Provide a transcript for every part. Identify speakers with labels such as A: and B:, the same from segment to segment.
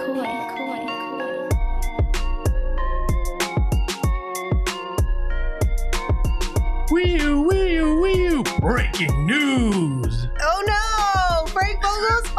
A: Wee-oo. Breaking news.
B: Oh no, Frank Vogel's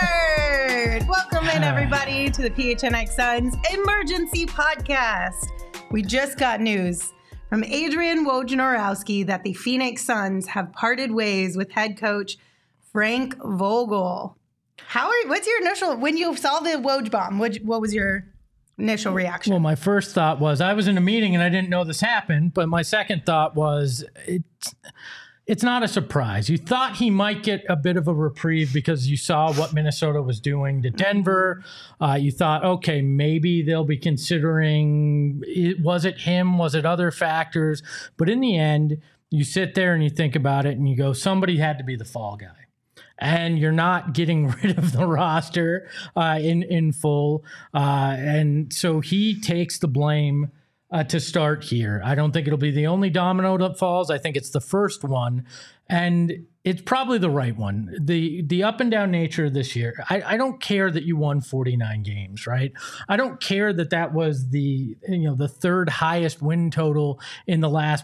B: fired. Welcome in everybody to the PHNX Suns Emergency Podcast. We just got news from Adrian Wojnarowski that the Phoenix Suns have parted ways with head coach Frank Vogel. What's your initial, when you saw the Woj bomb, what was your initial reaction?
A: Well, my first thought was I was in a meeting and I didn't know this happened, but my second thought was it's not a surprise. You thought he might get a bit of a reprieve because you saw what Minnesota was doing to Denver. You thought, okay, maybe they'll be considering, was it him? Was it other factors? But in the end, you sit there and you think about it and you go, somebody had to be the fall guy. And you're not getting rid of the roster in full. And so he takes the blame to start here. I don't think it'll be the only domino that falls. I think it's the first one. And it's probably the right one. The up and down nature of this year, I don't care that you won 49 games, right? I don't care that was the third highest win total in the last,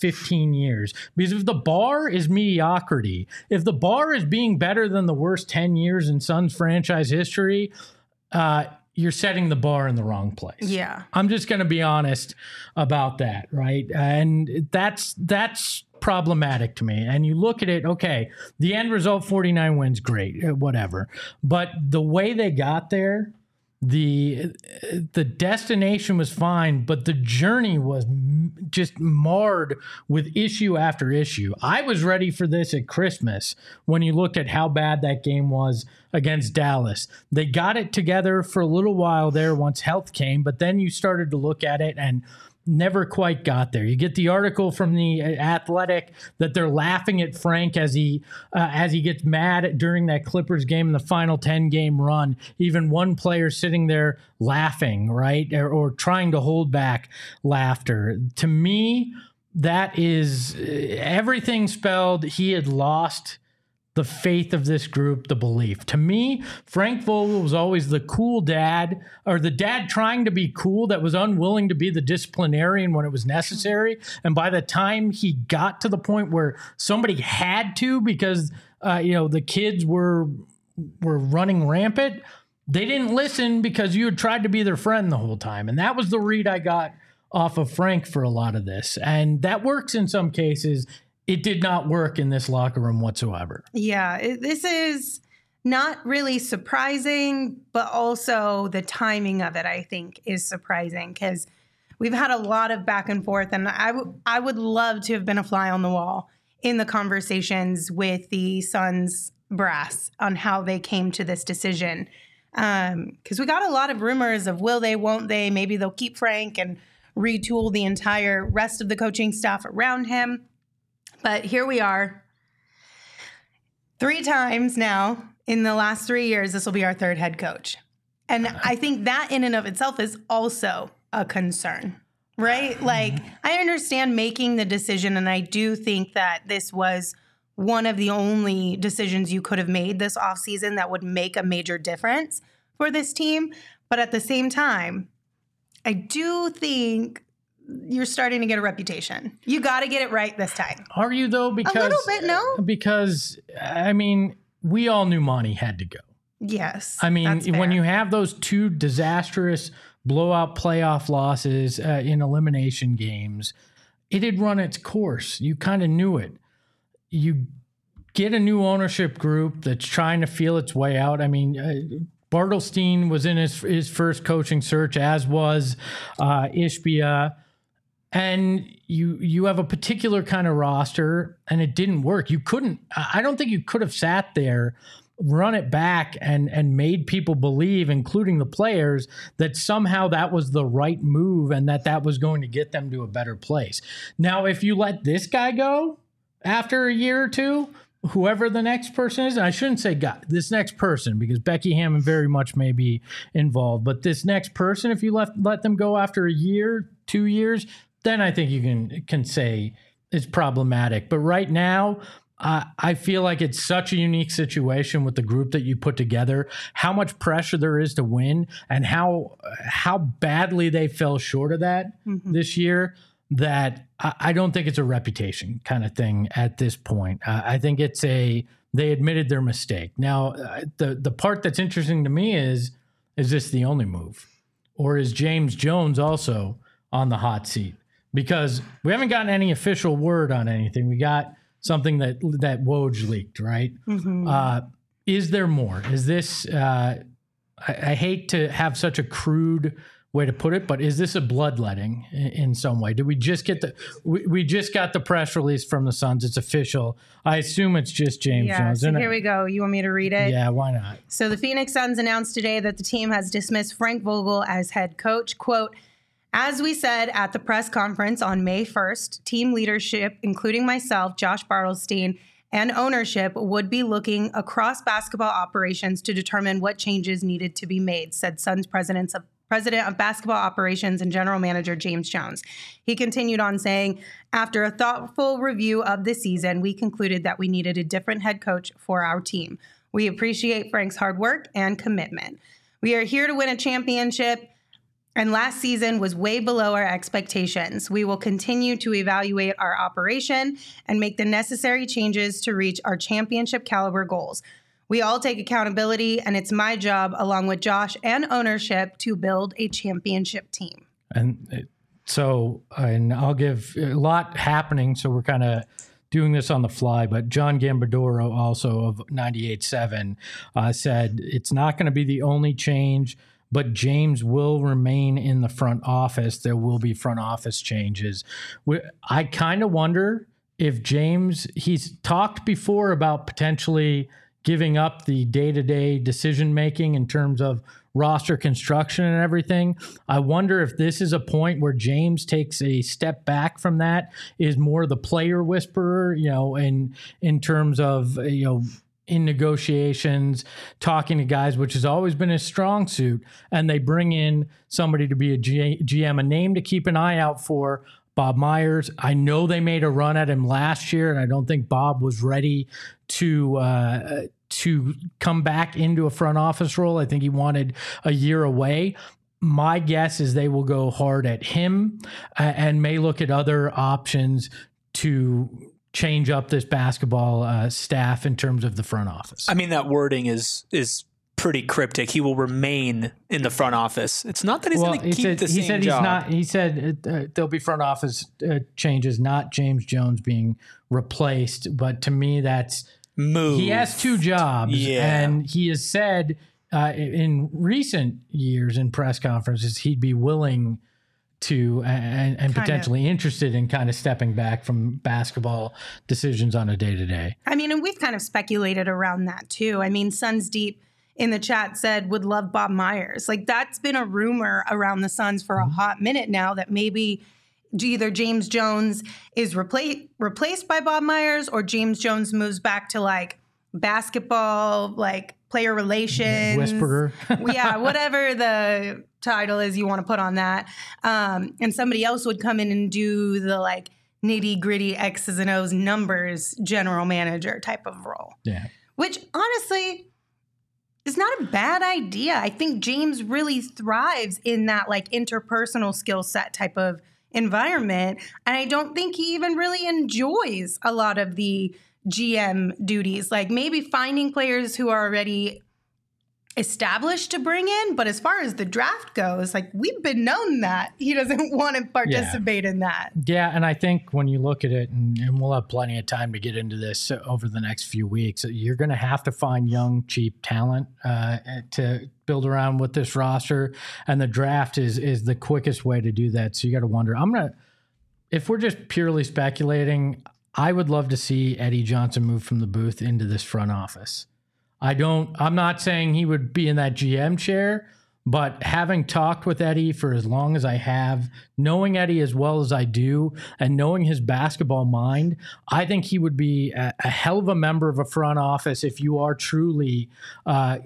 A: 15 years. Because if the bar is mediocrity, if the bar is being better than the worst 10 years in Suns franchise history, you're setting the bar in the wrong place.
B: Yeah.
A: I'm just going to be honest about that, right? And that's problematic to me. And you look at it, okay, the end result, 49 wins, great, whatever. But the way they got there, the destination was fine, but the journey was just marred with issue after issue. I was ready for this at Christmas when you looked at how bad that game was against Dallas. They got it together for a little while there once health came, but then you started to look at it and never quite got there. You get the article from the Athletic that they're laughing at Frank as he gets mad during that Clippers game in the final 10-game run. Even one player sitting there laughing, right, or trying to hold back laughter. To me, that is everything spelled. He had lost the faith of this group, the belief. To me, Frank Vogel was always the cool dad, or the dad trying to be cool that was unwilling to be the disciplinarian when it was necessary. And by the time he got to the point where somebody had to, because the kids were running rampant, they didn't listen because you had tried to be their friend the whole time. And that was the read I got off of Frank for a lot of this. And that works in some cases. It did not work in this locker room whatsoever.
B: Yeah, this is not really surprising, but also the timing of it, I think, is surprising because we've had a lot of back and forth, and I would love to have been a fly on the wall in the conversations with the Suns brass on how they came to this decision. Because we got a lot of rumors of will they, won't they, maybe they'll keep Frank and retool the entire rest of the coaching staff around him. But here we are. 3 times now in the last 3 years, this will be our third head coach. And I think that in and of itself is also a concern, right? Like, I understand making the decision, and I do think that this was one of the only decisions you could have made this offseason that would make a major difference for this team. But at the same time, I do think you're starting to get a reputation. You got to get it right this time.
A: Are you, though? Because,
B: a little bit, no?
A: Because, I mean, we all knew Monty had to go.
B: Yes.
A: I mean, when you have those 2 disastrous blowout playoff losses in elimination games, it had run its course. You kind of knew it. You get a new ownership group that's trying to feel its way out. I mean, Bartelstein was in his first coaching search, as was Ishbia. And you have a particular kind of roster, and it didn't work. I don't think you could have sat there, run it back, and made people believe, including the players, that somehow that was the right move and that was going to get them to a better place. Now, if you let this guy go after a year or two, whoever the next person is, and I shouldn't say God, this next person, because Becky Hammon very much may be involved, but this next person, if you let them go after a year, 2 years, then I think you can say it's problematic. But right now, I feel like it's such a unique situation with the group that you put together, how much pressure there is to win, and how badly they fell short of that this year, that I don't think it's a reputation kind of thing at this point. I think they admitted their mistake. Now, the part that's interesting to me is this the only move? Or is James Jones also on the hot seat? Because we haven't gotten any official word on anything. We got something that Woj leaked, right? Is there more? Is this, I hate to have such a crude way to put it, but is this a bloodletting in some way? Did we just get we just got the press release from the Suns? It's official. I assume it's just James Jones.
B: So here we go. You want me to read it?
A: Yeah, why not?
B: So the Phoenix Suns announced today that the team has dismissed Frank Vogel as head coach. Quote, as we said at the press conference on May 1st, team leadership, including myself, Josh Bartelstein, and ownership would be looking across basketball operations to determine what changes needed to be made, said Suns president of basketball operations and general manager James Jones. He continued on saying, after a thoughtful review of the season, we concluded that we needed a different head coach for our team. We appreciate Frank's hard work and commitment. We are here to win a championship, and last season was way below our expectations. We will continue to evaluate our operation and make the necessary changes to reach our championship caliber goals. We all take accountability, and it's my job, along with Josh and ownership, to build a championship team.
A: And I'll give a lot happening, so we're kind of doing this on the fly, but John Gambadoro, also of 98.7, said it's not going to be the only change, but James will remain in the front office. There will be front office changes. I kind of wonder if James, he's talked before about potentially giving up the day-to-day decision-making in terms of roster construction and everything. I wonder if this is a point where James takes a step back from that, is more the player whisperer, in terms of, in negotiations, talking to guys, which has always been his strong suit, and they bring in somebody to be a GM, a name to keep an eye out for, Bob Myers. I know they made a run at him last year, and I don't think Bob was ready to come back into a front office role. I think he wanted a year away. My guess is they will go hard at him and may look at other options to change up this basketball staff in terms of the front office.
C: I mean, that wording is pretty cryptic. He will remain in the front office. It's not that he's going to keep the same job.
A: He said there'll be front office changes, not James Jones being replaced. But to me, that's
C: move. He
A: has two jobs, and he has said in recent years in press conferences he'd be willing to and potentially interested in kind of stepping back from basketball decisions on a day-to-day.
B: I mean, and we've kind of speculated around that too. I mean, Suns Deep in the chat said would love Bob Myers. Like, that's been a rumor around the Suns for a hot minute now, that maybe either James Jones is replaced by Bob Myers, or James Jones moves back to like basketball, like player relations.
A: Whisperer.
B: Yeah, whatever the title is you want to put on that. And somebody else would come in and do the like nitty gritty X's and O's numbers general manager type of role.
A: Yeah.
B: Which honestly is not a bad idea. I think James really thrives in that like interpersonal skill set type of environment. And I don't think he even really enjoys a lot of the GM duties, like maybe finding players who are already established to bring in. But as far as the draft goes, like, we've been known that he doesn't want to participate in that.
A: Yeah. And I think when you look at it, and we'll have plenty of time to get into this over the next few weeks, you're going to have to find young, cheap talent to build around with this roster. And the draft is the quickest way to do that. So you got to wonder, if we're just purely speculating, I would love to see Eddie Johnson move from the booth into this front office. I'm not saying he would be in that GM chair, but having talked with Eddie for as long as I have, knowing Eddie as well as I do, and knowing his basketball mind, I think he would be a hell of a member of a front office if you are truly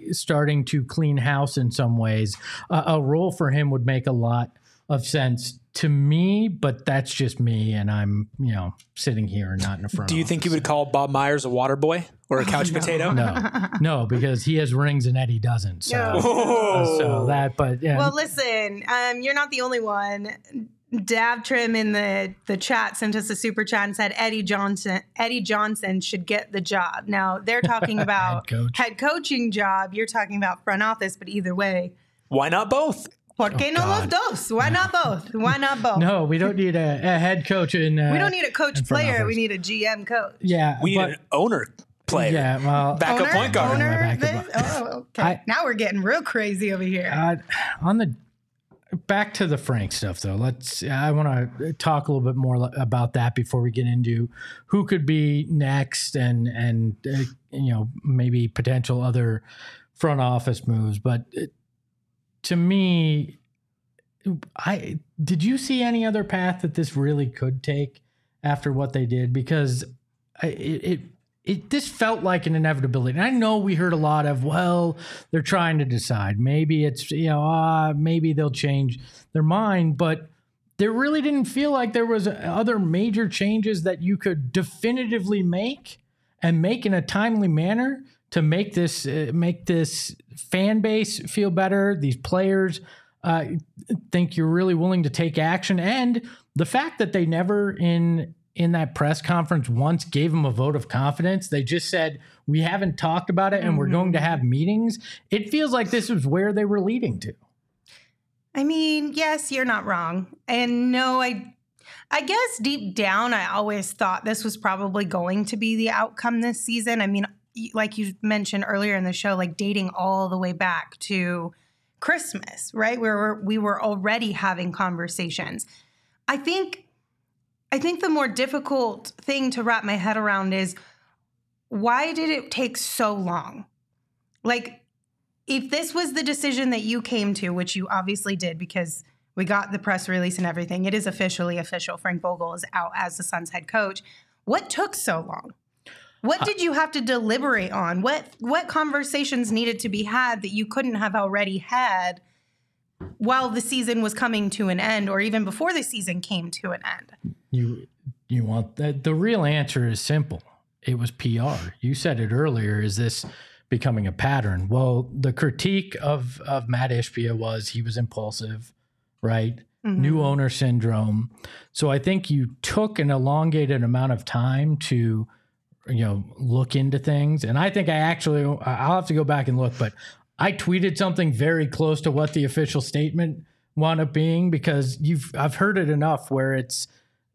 A: starting to clean house in some ways. A role for him would make a lot of sense to me, but that's just me, and I'm, sitting here and not in the front.
C: Do you think you would call Bob Myers a water boy or a couch potato?
A: No, because he has rings and Eddie doesn't. So,
B: Well, listen, you're not the only one. Dav Trim in the chat sent us a super chat and said Eddie Johnson should get the job. Now they're talking about head coaching job. You're talking about front office, but either way,
C: why not both?
B: ¿Por qué no los dos? Why not both? Why not both?
A: No, we don't need a head coach in.
B: We don't need a coach player. We need a GM coach.
A: Yeah,
C: we need an owner player.
A: Yeah, well,
C: backup point guard.
B: Okay. Now we're getting real crazy over here.
A: Back to the Frank stuff, though. I want to talk a little bit more about that before we get into who could be next and maybe potential other front office moves. But to me, did you see any other path that this really could take after what they did? Because this felt like an inevitability. And I know we heard a lot of, well, they're trying to decide. Maybe it's, maybe they'll change their mind. But there really didn't feel like there was other major changes that you could definitively make and make in a timely manner to make this fan base feel better. These players think you're really willing to take action. And the fact that they never in that press conference once gave him a vote of confidence. They just said, we haven't talked about it and we're going to have meetings. It feels like this is where they were leading to.
B: I mean, yes, you're not wrong. And no, I guess deep down, I always thought this was probably going to be the outcome this season. I mean, like you mentioned earlier in the show, like dating all the way back to Christmas, right? Where we were already having conversations. I think the more difficult thing to wrap my head around is, why did it take so long? Like, if this was the decision that you came to, which you obviously did because we got the press release and everything, it is officially official. Frank Vogel is out as the Suns head coach. What took so long? What did you have to deliberate on? What conversations needed to be had that you couldn't have already had while the season was coming to an end, or even before the season came to an end?
A: You want that? The real answer is simple. It was PR. You said it earlier. Is this becoming a pattern? Well, the critique of Matt Ishbia was he was impulsive, right? Mm-hmm. New owner syndrome. So I think you took an elongated amount of time to, look into things. And I think I'll have to go back and look, but I tweeted something very close to what the official statement wound up being, because I've heard it enough where it's,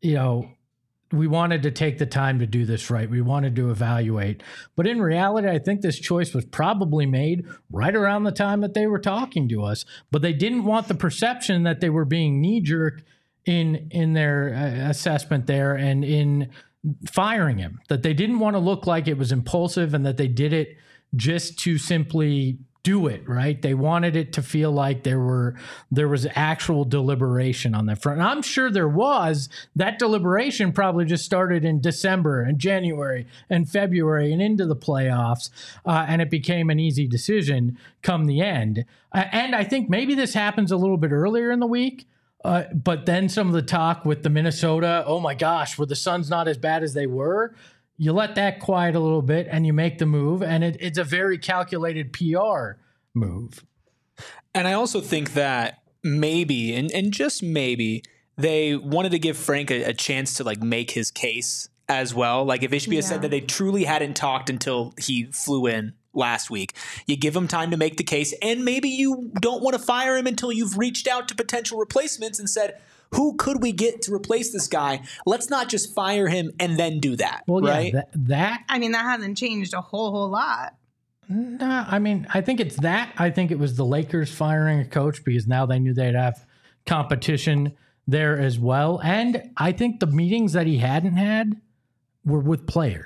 A: we wanted to take the time to do this right. We wanted to evaluate. But in reality, I think this choice was probably made right around the time that they were talking to us. But they didn't want the perception that they were being knee-jerk in their assessment there and in firing him, that they didn't want to look like it was impulsive and that they did it just to simply do it, right? They wanted it to feel like there was actual deliberation on that front. And I'm sure there was. That deliberation probably just started in December and January and February and into the playoffs, and it became an easy decision come the end. And I think maybe this happens a little bit earlier in the week, but then some of the talk with the Minnesota, oh my gosh, were the Suns not as bad as they were? You let that quiet a little bit and you make the move, and it's a very calculated PR move.
C: And I also think that maybe, and just maybe, they wanted to give Frank a chance to make his case as well. Like if Ishbia said that they truly hadn't talked until he flew in last week, you give him time to make the case, and maybe you don't want to fire him until you've reached out to potential replacements and said, who could we get to replace this guy? Let's not just fire him and then do that.
A: Well,
C: right?
A: Yeah, that
B: hasn't changed a whole lot.
A: No, I think it's that. I think it was the Lakers firing a coach because now they knew they'd have competition there as well. And I think the meetings that he hadn't had were with players.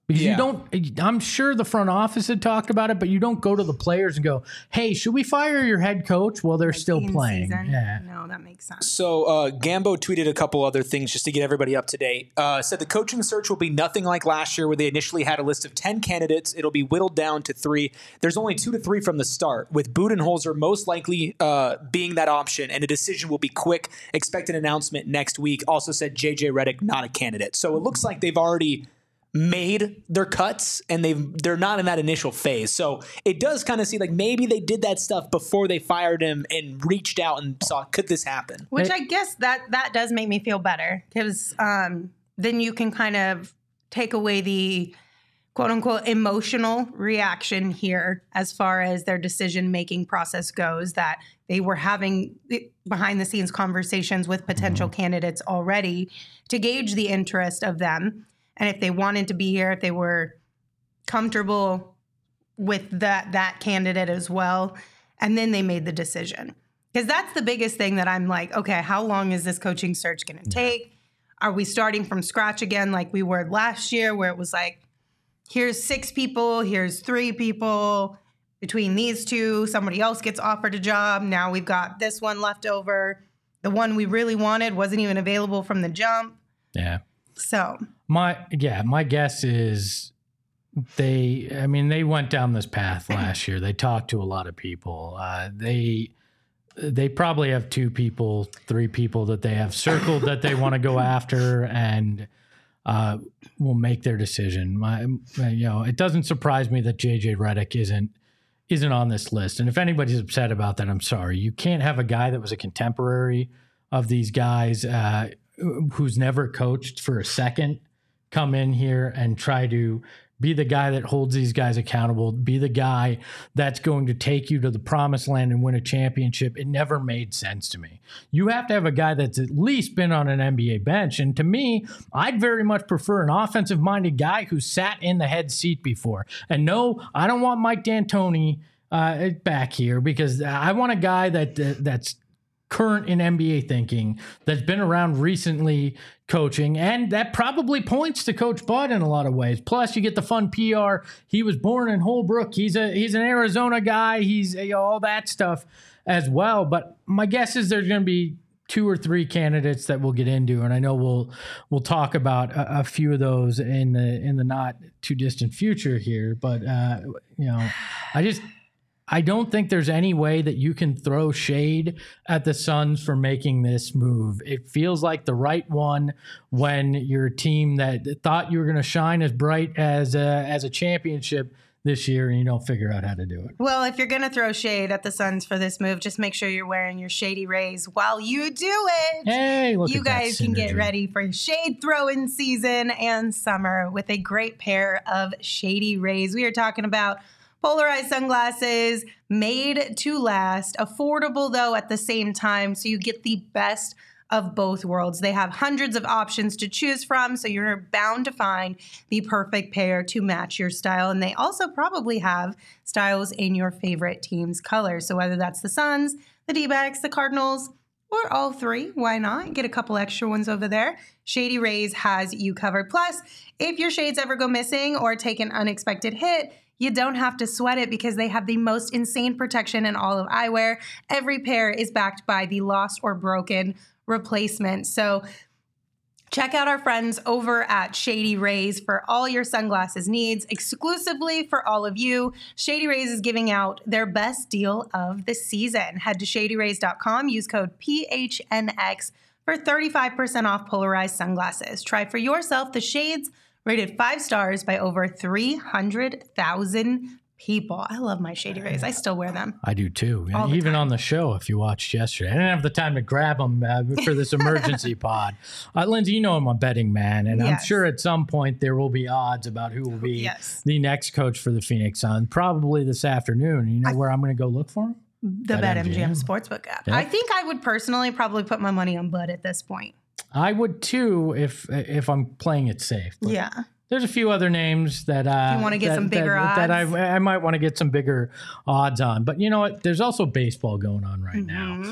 A: Because you don't, I'm sure the front office had talked about it, but you don't go to the players and go, hey, should we fire your head coach while they're still playing?
B: Yeah. No, that makes sense.
C: So Gambo tweeted a couple other things just to get everybody up to date. Said the coaching search will be nothing like last year where they initially had a list of 10 candidates. It'll be whittled down to 3. There's only 2 to 3 from the start, with Budenholzer most likely being that option, and a decision will be quick. Expect an announcement next week. Also said JJ Redick not a candidate. So it looks like they've already made their cuts and they're not in that initial phase. So it does kind of seem like maybe they did that stuff before they fired him and reached out and saw, could this happen?
B: Which I guess that does make me feel better, because then you can kind of take away the quote unquote emotional reaction here as far as their decision making process goes, that they were having behind the scenes conversations with potential candidates already to gauge the interest of them. And if they wanted to be here, if they were comfortable with that candidate as well, and then they made the decision. Because that's the biggest thing that I'm like, okay, how long is this coaching search going to take? Are we starting from scratch again like we were last year, where it was like, here's 6 people, here's 3 people. Between these 2, somebody else gets offered a job. Now we've got this one left over. The one we really wanted wasn't even available from the jump.
A: Yeah.
B: So
A: my guess is they went down this path last year. They talked to a lot of people. They probably have 2 people, 3 people that they have circled that they want to go after, and will make their decision. It doesn't surprise me that JJ Redick isn't on this list. And if anybody's upset about that, I'm sorry. You can't have a guy that was a contemporary of these guys, who's never coached for a second, come in here and try to be the guy that holds these guys accountable, be the guy that's going to take you to the promised land and win a championship. It never made sense to me. You have to have a guy that's at least been on an NBA bench. And to me, I'd very much prefer an offensive-minded guy who sat in the head seat before. And no, I don't want Mike D'Antoni back here, because I want a guy that's current in NBA thinking, that's been around recently coaching, and that probably points to Coach Bud in a lot of ways. Plus, you get the fun PR. He was born in Holbrook. He's an Arizona guy. He's all that stuff as well. But my guess is there's going to be 2 or 3 candidates that we'll get into, and I know we'll talk about a few of those in the not too distant future here. But I don't think there's any way that you can throw shade at the Suns for making this move. It feels like the right one when you're a team that thought you were going to shine as bright as a championship this year, and you don't figure out how to do it.
B: Well, if you're going to throw shade at the Suns for this move, just make sure you're wearing your Shady Rays while you do it.
A: Hey, look
B: you
A: at that
B: guys can get ready for shade throwing season and summer with a great pair of Shady Rays. We are talking about polarized sunglasses, made to last, affordable though at the same time, so you get the best of both worlds. They have hundreds of options to choose from, so you're bound to find the perfect pair to match your style. And they also probably have styles in your favorite team's colors. So whether that's the Suns, the D-backs, the Cardinals, or all 3, why not? Get a couple extra ones over there. Shady Rays has you covered. Plus, if your shades ever go missing or take an unexpected hit, you don't have to sweat it, because they have the most insane protection in all of eyewear. Every pair is backed by the lost or broken replacement. So check out our friends over at Shady Rays for all your sunglasses needs. Exclusively for all of you, Shady Rays is giving out their best deal of the season. Head to shadyrays.com, use code PHNX for 35% off polarized sunglasses. Try for yourself the shades rated 5 stars by over 300,000 people. I love my Shady Rays. I still wear them.
A: I do too. Even on the show, if you watched yesterday. I didn't have the time to grab them for this emergency pod. Lindsay, you know I'm a betting man, and I'm sure at some point there will be odds about who will be the next coach for the Phoenix Suns, probably this afternoon. You know where I'm going to go look for him?
B: The BetMGM Sportsbook app. Yep. I think I would personally probably put my money on Bud at this point.
A: I would too if I'm playing it safe. But
B: yeah.
A: There's a few other names that
B: you want to get some bigger odds.
A: That I might want to get some bigger odds on. But you know what? There's also baseball going on right now.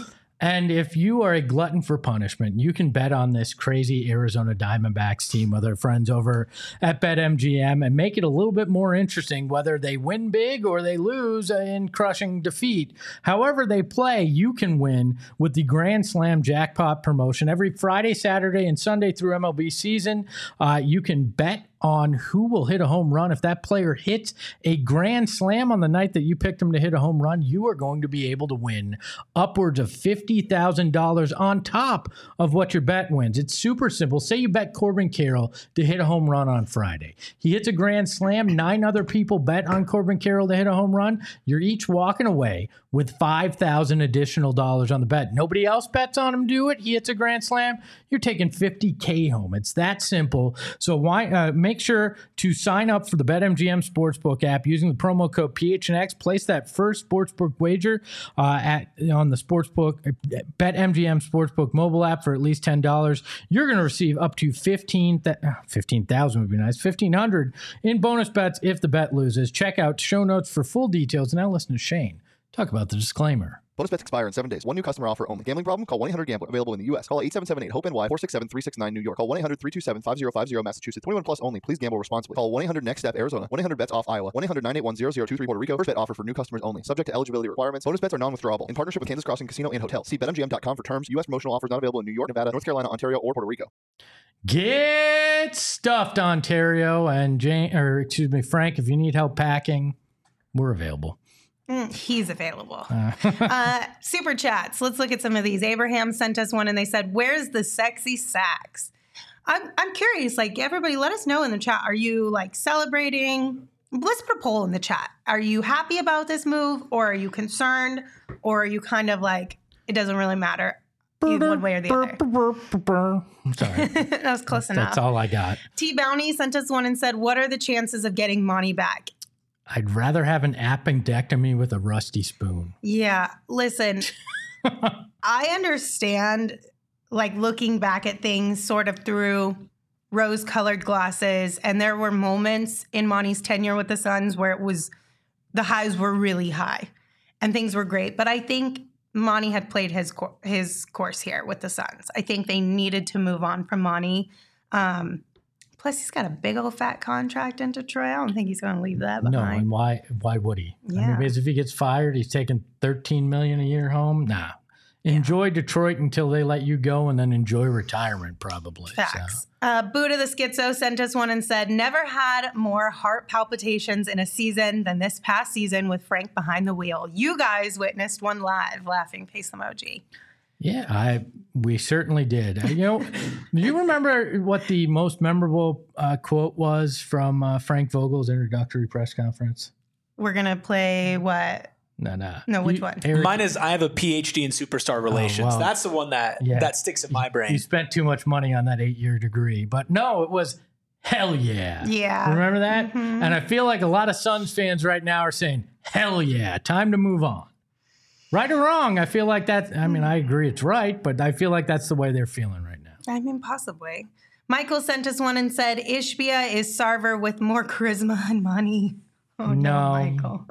A: And if you are a glutton for punishment, you can bet on this crazy Arizona Diamondbacks team with our friends over at BetMGM and make it a little bit more interesting, whether they win big or they lose in crushing defeat. However they play, you can win with the Grand Slam Jackpot promotion. Every Friday, Saturday, and Sunday through MLB season, you can bet on who will hit a home run. If that player hits a grand slam on the night that you picked him to hit a home run, you are going to be able to win upwards of $50,000 on top of what your bet wins. It's super simple. Say you bet Corbin Carroll to hit a home run on Friday. He hits a grand slam. 9 other people bet on Corbin Carroll to hit a home run. You're each walking away with $5,000 additional dollars on the bet. Nobody else bets on him to do it. He hits a grand slam. You're taking $50K home. It's that simple. So why make sure to sign up for the BetMGM Sportsbook app using the promo code PHNX. Place that first sportsbook wager on the sportsbook BetMGM Sportsbook mobile app for at least $10. You're going to receive up to $15,000 would be nice. $1,500 in bonus bets if the bet loses. Check out show notes for full details. Now listen to Shane talk about the disclaimer.
D: Bonus bets expire in 7 days. One new customer offer only. Gambling problem? Call 1-800-GAMBLER. Available in the U.S. Call 877-8-HOPE-NY 467-369 New York. Call 1-800-327-5050 Massachusetts. 21 plus only. Please gamble responsibly. Call 1-800-NEXT-STEP Arizona. 1-800-BETS-OFF Iowa. 1-800-981-0023 Puerto Rico. First bet offer for new customers only. Subject to eligibility requirements. Bonus bets are non-withdrawable. In partnership with Kansas Crossing Casino and Hotel. See BetMGM.com for terms. U.S. promotional offers not available in New York, Nevada, North Carolina, Ontario, or Puerto Rico.
A: Get stuffed, Ontario. And Frank, if you need help packing, we're available.
B: He's available. Super chats. Let's look at some of these. Abraham sent us one and they said, where's the sexy sax? I'm curious, like everybody let us know in the chat. Are you like celebrating? Let's put a poll in the chat. Are you happy about this move or are you concerned or are you kind of like, it doesn't really matter one way or the other?
A: I'm sorry.
B: That was close enough.
A: That's all I got.
B: T Bounty sent us one and said, what are the chances of getting Monty back?
A: I'd rather have an appendectomy with a rusty spoon.
B: Yeah. Listen, I understand like looking back at things sort of through rose-colored glasses. And there were moments in Monty's tenure with the Suns where the highs were really high and things were great. But I think Monty had played his course here with the Suns. I think they needed to move on from Monty. Plus, he's got a big old fat contract in Detroit. I don't think he's going to leave that behind.
A: No, and why would he?
B: Yeah.
A: I mean, because if he gets fired, he's taking $13 million a year home. Nah. Enjoy Detroit until they let you go, and then enjoy retirement, probably.
B: Facts. Buddha the Schizo sent us one and said, never had more heart palpitations in a season than this past season with Frank behind the wheel. You guys witnessed one live. Laughing face emoji.
A: Yeah, we certainly did. Do you remember what the most memorable quote was from Frank Vogel's introductory press conference?
B: We're going to play what? No, which one?
A: Eric,
C: mine is, I have a PhD in superstar relations.
A: well,
C: That's the one that sticks in my brain.
A: You spent too much money on that 8-year degree. But no, it was hell yeah.
B: Yeah.
A: Remember that? Mm-hmm. And I feel like a lot of Suns fans right now are saying, hell yeah, time to move on. Right or wrong, I feel like that. I mean, I agree it's right, but I feel like that's the way they're feeling right now.
B: I mean, possibly. Michael sent us one and said, Ishbia is Sarver with more charisma and money. Oh, no, Michael.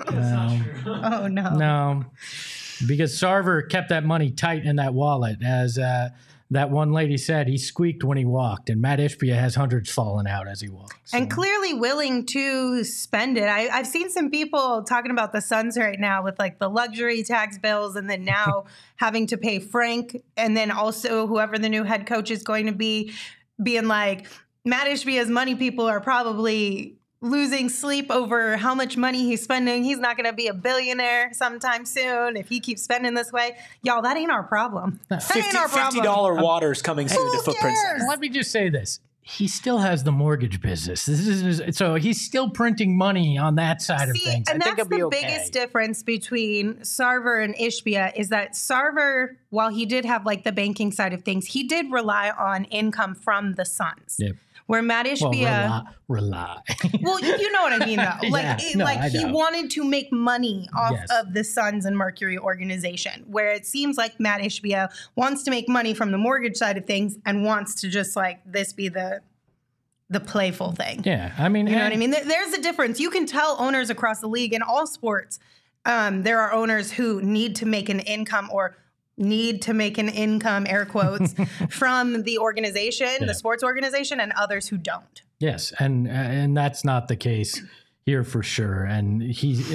B: Oh, no.
A: No, because Sarver kept that money tight in that wallet. As that one lady said, he squeaked when he walked, and Matt Ishbia has hundreds falling out as he walks. So.
B: And clearly willing to spend it. I've seen some people talking about the Suns right now with like the luxury tax bills and then now having to pay Frank and then also whoever the new head coach is going to be being like, Matt Ishbia's money people are probably losing sleep over how much money he's spending. He's not going to be a billionaire sometime soon if he keeps spending this way. Y'all, that ain't our problem. That ain't our problem.
C: $50 water's coming soon to Footprints.
A: Let me just say this. He still has the mortgage business. So he's still printing money on that side of things.
B: And
A: I think
B: that's the biggest difference between Sarver and Ishbia is that Sarver, while he did have like the banking side of things, he did rely on income from the Suns. Yep. Where Matt Ishbia
A: rely.
B: Well, you know what I mean, though. Like he wanted to make money off of the Suns and Mercury organization. Where it seems like Matt Ishbia wants to make money from the mortgage side of things and wants to just like this be the playful thing.
A: Yeah, I mean,
B: you know what I mean. There's a difference. You can tell owners across the league in all sports. There are owners who need to make an income or need to make an income, air quotes, from the organization, the sports organization, and others who don't.
A: Yes, and that's not the case here for sure. And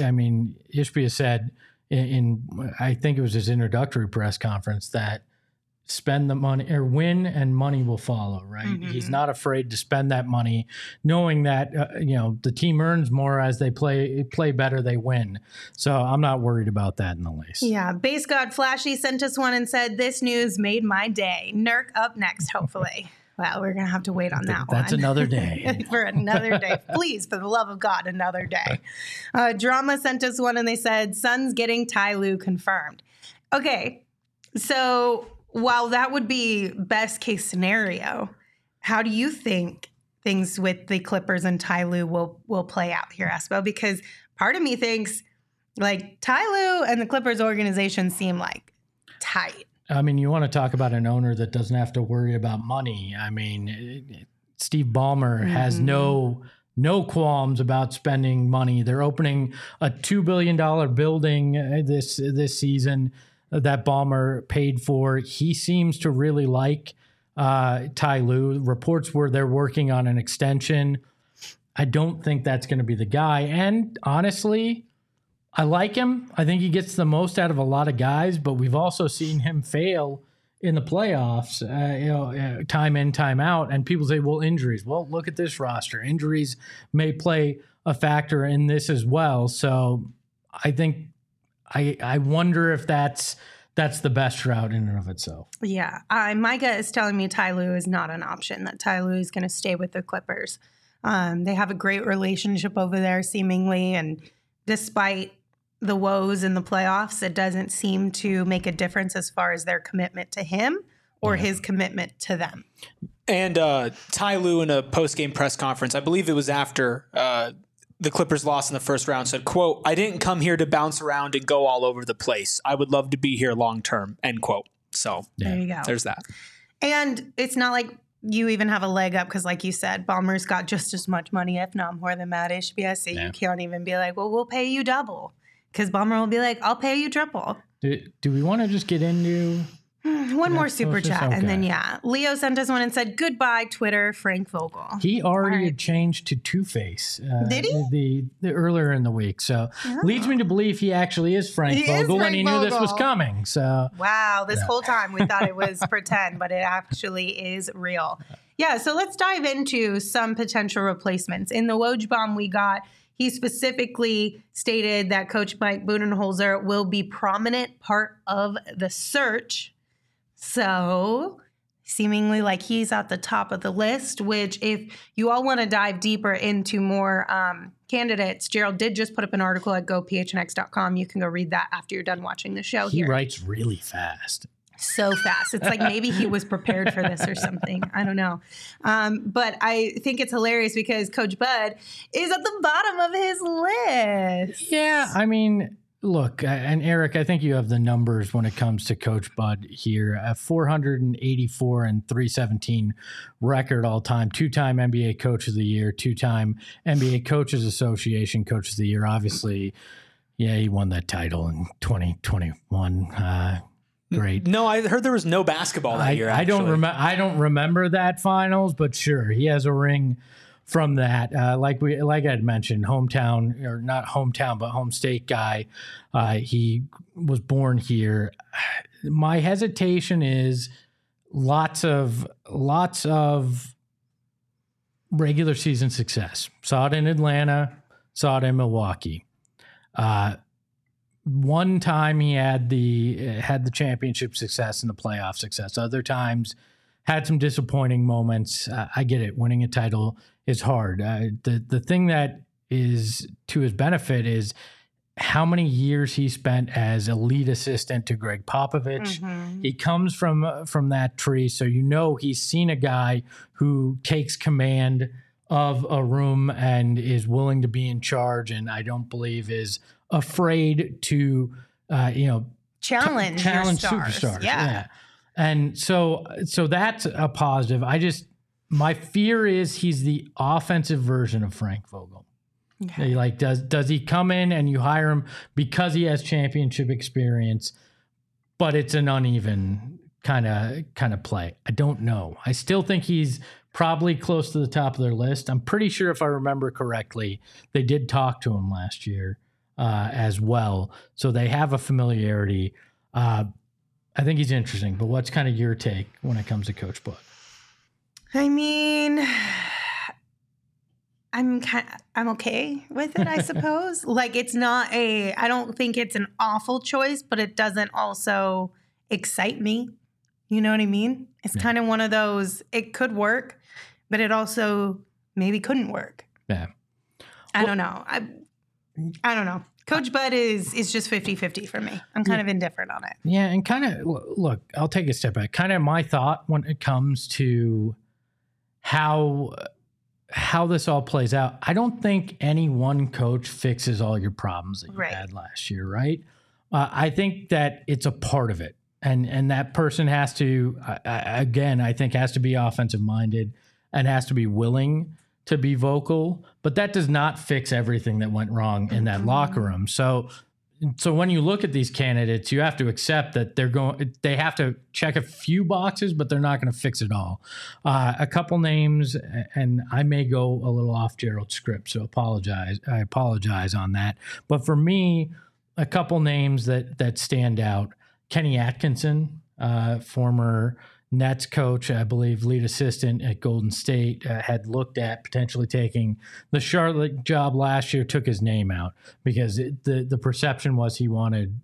A: Ishbia said in I think it was his introductory press conference that spend the money or win and money will follow, right? Mm-hmm. He's not afraid to spend that money, knowing that the team earns more as they play better, they win. So I'm not worried about that in the least.
B: Yeah, Base God Flashy sent us one and said, "This news made my day. Nurk up next, hopefully." Well, we're going to have to wait on that one.
A: That's another day.
B: For another day. Please, for the love of God, another day. Drama sent us one and they said, Suns getting Ty Lue confirmed. Okay, so while that would be best case scenario, how do you think things with the Clippers and Ty Lue will play out here, Espo? Because part of me thinks like Ty Lue and the Clippers organization seem like tight.
A: I mean, you want to talk about an owner that doesn't have to worry about money. I mean, Steve Ballmer has no qualms about spending money. They're opening a $2 billion building this season that Ballmer paid for. He seems to really like Ty Lue. Reports were they're working on an extension. I don't think that's going to be the guy. And honestly, I like him. I think he gets the most out of a lot of guys, but we've also seen him fail in the playoffs, time in, time out. And people say, well, injuries. Well, look at this roster. Injuries may play a factor in this as well. So I think I wonder if that's the best route in and of itself.
B: Yeah. My gut is telling me Ty Lue is not an option, that Ty Lue is going to stay with the Clippers. They have a great relationship over there, seemingly. And despite the woes in the playoffs, it doesn't seem to make a difference as far as their commitment to him or his commitment to them.
C: And Ty Lue in a post-game press conference, I believe it was after the Clippers lost in the first round, said, quote, "I didn't come here to bounce around and go all over the place. I would love to be here long term," end quote. So
B: there you go.
C: There's that.
B: And it's not like you even have a leg up because, like you said, Ballmer's got just as much money, if not more than Matt Ishbia. So you can't even be like, well, we'll pay you double. Because Ballmer will be like, I'll pay you triple.
A: Do we want to just get into
B: one more super chat? Okay. And then, Leo sent us one and said, goodbye, Twitter, Frank Vogel.
A: He already had changed to Two-Face.
B: Did he?
A: The earlier in the week. So leads me to believe he actually is Frank Vogel and he knew this was coming. So
B: wow, this whole time we thought it was pretend, but it actually is real. Yeah, so let's dive into some potential replacements. In the Woj bomb we got, he specifically stated that Coach Mike Budenholzer will be prominent part of the search. So seemingly like he's at the top of the list, which if you all want to dive deeper into more candidates, Gerald did just put up an article at gophnx.com. You can go read that after you're done watching the show.
A: He writes really fast.
B: So fast. It's like maybe he was prepared for this or something. I don't know. But I think it's hilarious because Coach Bud is at the bottom of his list.
A: Yeah, I mean, look, and Eric, I think you have the numbers when it comes to Coach Bud here. 484 and 317 record all time, 2-time NBA Coach of the Year, 2-time NBA Coaches Association Coach of the Year. Obviously, he won that title in 2021. Great.
C: No, I heard there was no basketball that year.
A: I don't remember that finals, but sure, he has a ring from that. Like I had mentioned, hometown or not hometown, but home state guy. He was born here. My hesitation is lots of regular season success. Saw it in Atlanta. Saw it in Milwaukee. One time he had the championship success and the playoff success. Other times had some disappointing moments. I get it. Winning a title is hard. The thing that is to his benefit is how many years he spent as a lead assistant to Greg Popovich. Mm-hmm. He comes from that tree, so he's seen a guy who takes command of a room and is willing to be in charge, and I don't believe is afraid to
B: challenge
A: superstars. Yeah. And so that's a positive. My fear is he's the offensive version of Frank Vogel. Okay. Does he come in and you hire him because he has championship experience, but it's an uneven kind of play. I don't know. I still think he's probably close to the top of their list. I'm pretty sure, if I remember correctly, they did talk to him last year as well. So they have a familiarity. I think he's interesting, but what's kind of your take when it comes to Coach Bud?
B: I mean, I'm okay with it, I suppose. Like, it's not I don't think it's an awful choice, but it doesn't also excite me. You know what I mean? It's kind of one of those, it could work, but it also maybe couldn't work.
A: Yeah.
B: I don't know. I don't know. Coach Bud is just 50-50 for me. I'm kind of indifferent on it.
A: Yeah, and kind of, look, I'll take a step back. Kind of my thought when it comes to how this all plays out. I don't think any one coach fixes all your problems that you had last year, right? I think that it's a part of it. And that person has to, again, I think has to be offensive minded and has to be willing to be vocal, but that does not fix everything that went wrong in that locker room. So when you look at these candidates, you have to accept that they have to check a few boxes, but they're not going to fix it all. A couple names, and I may go a little off Gerald's script, so I apologize on that. But for me, a couple names that stand out. Kenny Atkinson, former Nets coach, I believe lead assistant at Golden State, had looked at potentially taking the Charlotte job last year, took his name out because the perception was he wanted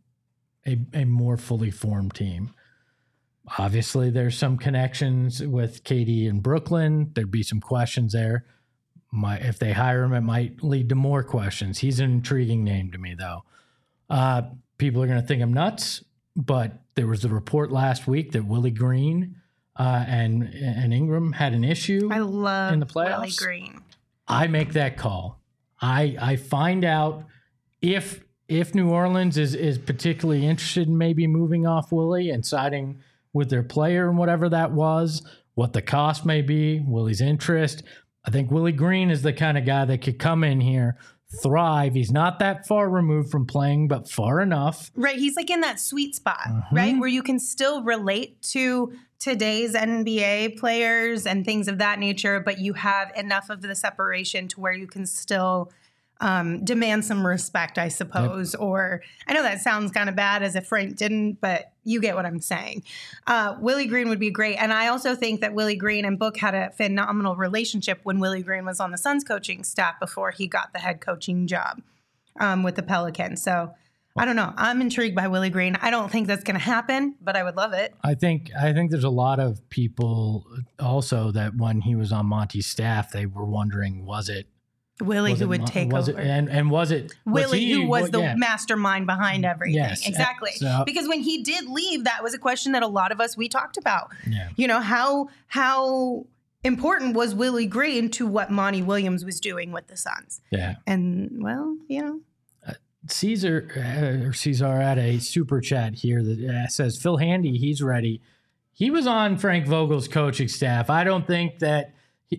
A: a more fully formed team. Obviously, there's some connections with KD in Brooklyn. There'd be some questions there. If they hire him, it might lead to more questions. He's an intriguing name to me, though. People are going to think I'm nuts. But there was a report last week that Willie Green and Ingram had an issue in the playoffs.
B: Willie Green.
A: I make that call. I find out if New Orleans is particularly interested in maybe moving off Willie and siding with their player and whatever that was, what the cost may be, Willie's interest. I think Willie Green is the kind of guy that could come in here, thrive. He's not that far removed from playing, but far enough.
B: Right. He's like in that sweet spot, right? Where you can still relate to today's NBA players and things of that nature, but you have enough of the separation to where you can still demand some respect, I suppose. Yep. Or I know that sounds kind of bad as if Frank didn't, but you get what I'm saying. Willie Green would be great. And I also think that Willie Green and Book had a phenomenal relationship when Willie Green was on the Suns coaching staff before he got the head coaching job with the Pelicans. So I don't know. I'm intrigued by Willie Green. I don't think that's going to happen, but I would love it.
A: I think there's a lot of people also that when he was on Monty's staff, they were wondering, was it
B: Willie who would take over?
A: And was it
B: Willie who was the mastermind behind everything?
A: Yes,
B: exactly. So, because when he did leave, that was a question that a lot of us, we talked about.
A: Yeah.
B: You know, how important was Willie Green to what Monty Williams was doing with the Suns?
A: Yeah.
B: And, well, you know.
A: Caesar had a super chat here that says, Phil Handy, he's ready. He was on Frank Vogel's coaching staff. I don't think that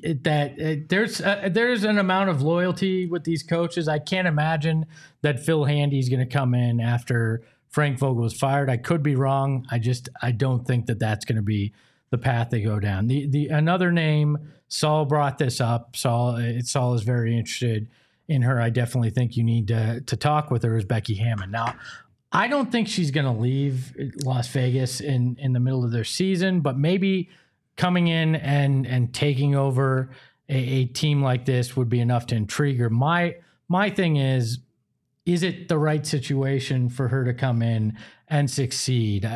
A: there's an amount of loyalty with these coaches. I can't imagine that Phil Handy is going to come in after Frank Vogel was fired. I could be wrong. I don't think that that's going to be the path they go down. The another name, Saul brought this up. Saul is very interested in her. I definitely think you need to talk with her, is Becky Hammon. Now, I don't think she's going to leave Las Vegas in the middle of their season, but maybe coming in and taking over a team like this would be enough to intrigue her. My thing is it the right situation for her to come in and succeed?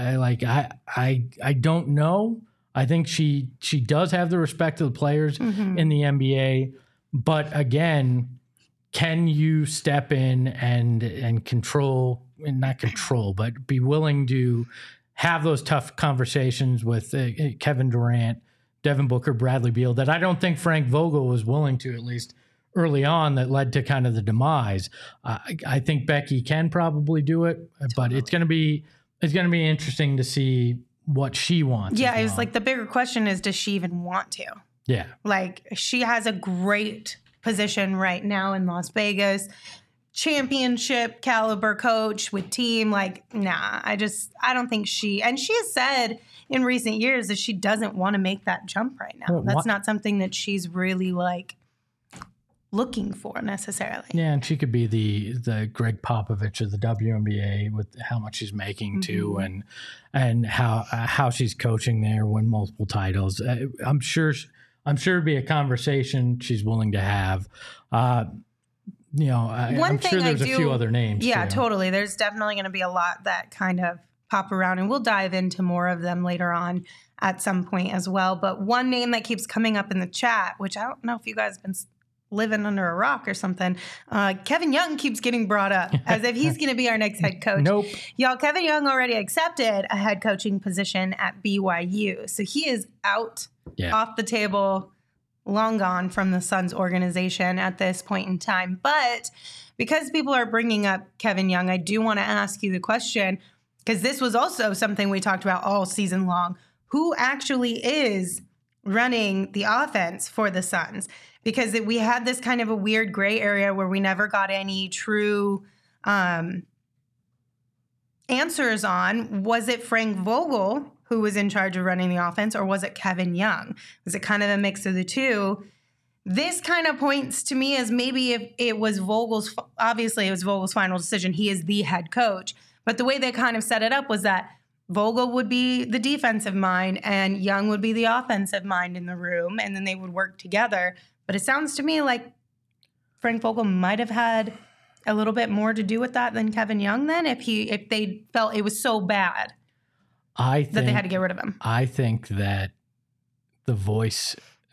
A: I don't know. I think she does have the respect of the players in the NBA, but again, can you step in and control, and not control, but be willing to have those tough conversations with Kevin Durant, Devin Booker, Bradley Beal, that I don't think Frank Vogel was willing to, at least early on, that led to kind of the demise. I think Becky can probably do it, but it's going to be interesting to see what she wants.
B: Yeah, it's like the bigger question is, does she even want to?
A: Yeah.
B: Like, she has a great position right now in Las Vegas. championship caliber coach with team. Like, nah, I don't think and she has said in recent years that she doesn't want to make that jump right now.
A: Well,
B: That's not something that she's really like looking for necessarily.
A: Yeah, and she could be the Greg Popovich of the WNBA with how much she's making too, and how she's coaching there, win multiple titles. I'm sure it'd be a conversation she's willing to have. I'm sure there's a few other names.
B: Yeah,
A: too.
B: totally. There's definitely going to be a lot that kind of pop around, and we'll dive into more of them later on at some point as well. But one name that keeps coming up in the chat, which I don't know if you guys have been living under a rock or something, Kevin Young keeps getting brought up as if he's going to be our next head coach.
A: Nope.
B: Y'all, Kevin Young already accepted a head coaching position at BYU. So he is out, off the table, long gone from the Suns organization at this point in time. But because people are bringing up Kevin Young, I do want to ask you the question, because this was also something we talked about all season long. Who actually is running the offense for the Suns? Because we had this kind of a weird gray area where we never got any true answers on, was it Frank Vogel who was in charge of running the offense, or was it Kevin Young? Was it kind of a mix of the two? This kind of points to me as maybe if it was obviously it was Vogel's final decision. He is the head coach. But the way they kind of set it up was that Vogel would be the defensive mind and Young would be the offensive mind in the room, and then they would work together. But it sounds to me like Frank Vogel might have had a little bit more to do with that than Kevin Young then, if they felt it was so bad that they had to get rid of him.
A: I think that the voice,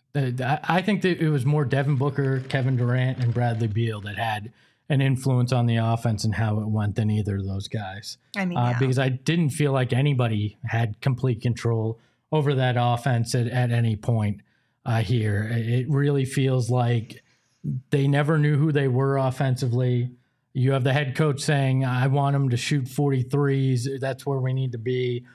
A: I think that it was more Devin Booker, Kevin Durant, and Bradley Beal that had an influence on the offense and how it went than either of those guys.
B: I mean,
A: because I didn't feel like anybody had complete control over that offense at any point here. It really feels like they never knew who they were offensively. You have the head coach saying, I want them to shoot 43s. That's where we need to be.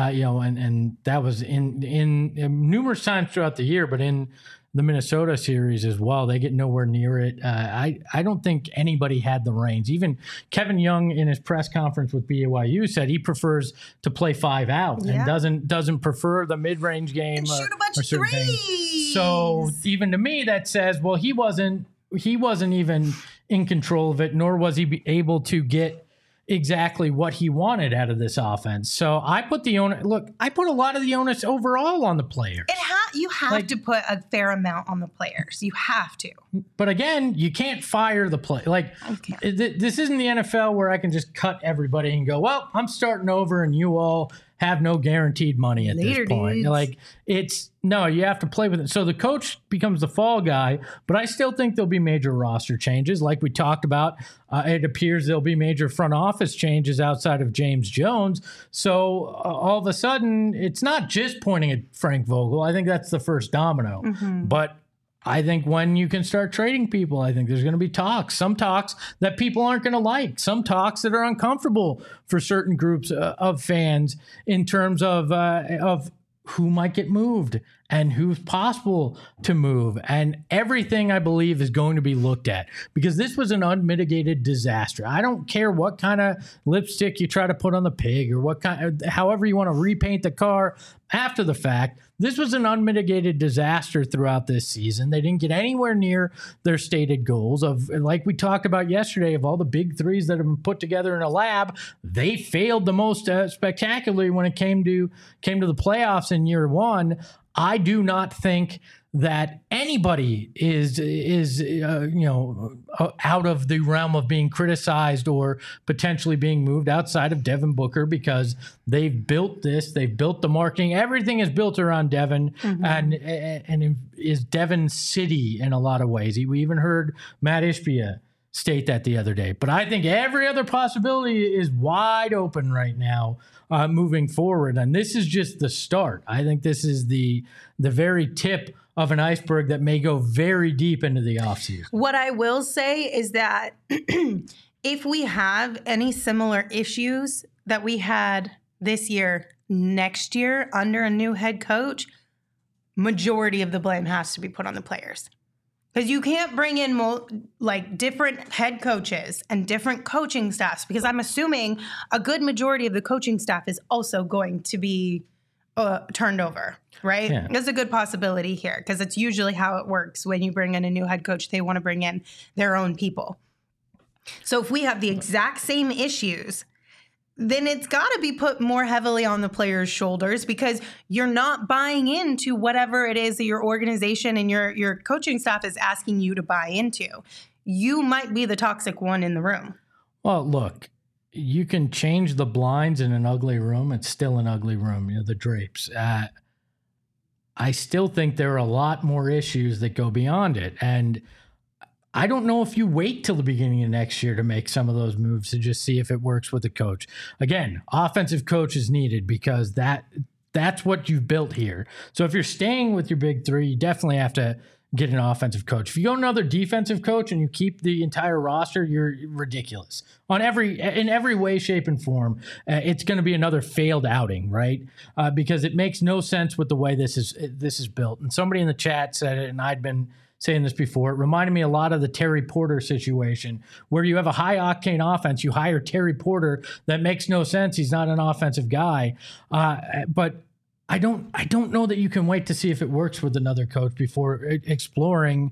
A: And that was in numerous times throughout the year, but in the Minnesota series as well, they get nowhere near it. I don't think anybody had the reins. Even Kevin Young in his press conference with BYU said he prefers to play 5 out and doesn't prefer the mid-range game
B: and shoot a bunch of threes.
A: Things. So even to me, that says, well, he wasn't even in control of it, nor was he able to get exactly what he wanted out of this offense. So I put I put a lot of the onus overall on the players.
B: You have to put a fair amount on the players. You have to.
A: But again, you can't fire the play. This isn't the NFL where I can just cut everybody and go, well, I'm starting over and you all have no guaranteed money at this point. Dudes. You have to play with it. So the coach becomes the fall guy, but I still think there'll be major roster changes. Like we talked about, it appears there'll be major front office changes outside of James Jones. So all of a sudden, it's not just pointing at Frank Vogel. I think that's the first domino. Mm-hmm. But I think when you can start trading people, I think there's going to be some talks that people aren't going to like, some talks that are uncomfortable for certain groups of fans in terms of who might get moved and who's possible to move. And everything, I believe, is going to be looked at because this was an unmitigated disaster. I don't care what kind of lipstick you try to put on the pig or however you want to repaint the car after the fact. This was an unmitigated disaster throughout this season. They didn't get anywhere near their stated goals of, like we talked about yesterday, of all the big threes that have been put together in a lab. They failed the most spectacularly when it came to the playoffs in year one. I do not think that anybody is out of the realm of being criticized or potentially being moved outside of Devin Booker because they've built the marketing. Everything is built around Devin and is Devin City in a lot of ways. We even heard Matt Ishbia state that the other day. But I think every other possibility is wide open right now moving forward. And this is just the start. I think this is the very tip of an iceberg that may go very deep into the offseason.
B: What I will say is that if we have any similar issues that we had this year, next year under a new head coach, majority of the blame has to be put on the players. Because you can't bring in different head coaches and different coaching staffs, because I'm assuming a good majority of the coaching staff is also going to be turned over, right?
A: Yeah.
B: There's a good possibility here, because it's usually how it works when you bring in a new head coach. They want to bring in their own people. So if we have the exact same issues, then it's got to be put more heavily on the players' shoulders, because you're not buying into whatever it is that your organization and your coaching staff is asking you to buy into. You might be the toxic one in the room.
A: Well, look, you can change the blinds in an ugly room. It's still an ugly room, the drapes. I still think there are a lot more issues that go beyond it. And I don't know if you wait till the beginning of next year to make some of those moves to just see if it works with the coach. Again, offensive coach is needed, because that's what you've built here. So if you're staying with your big three, you definitely have to get an offensive coach. If you go another defensive coach and you keep the entire roster, you're ridiculous in every way, shape, and form. It's going to be another failed outing, right? Because it makes no sense with the way this is built. And somebody in the chat said it, and I'd been saying this before. It reminded me a lot of the Terry Porter situation, where you have a high octane offense. You hire Terry Porter. That makes no sense. He's not an offensive guy. But I don't know that you can wait to see if it works with another coach before exploring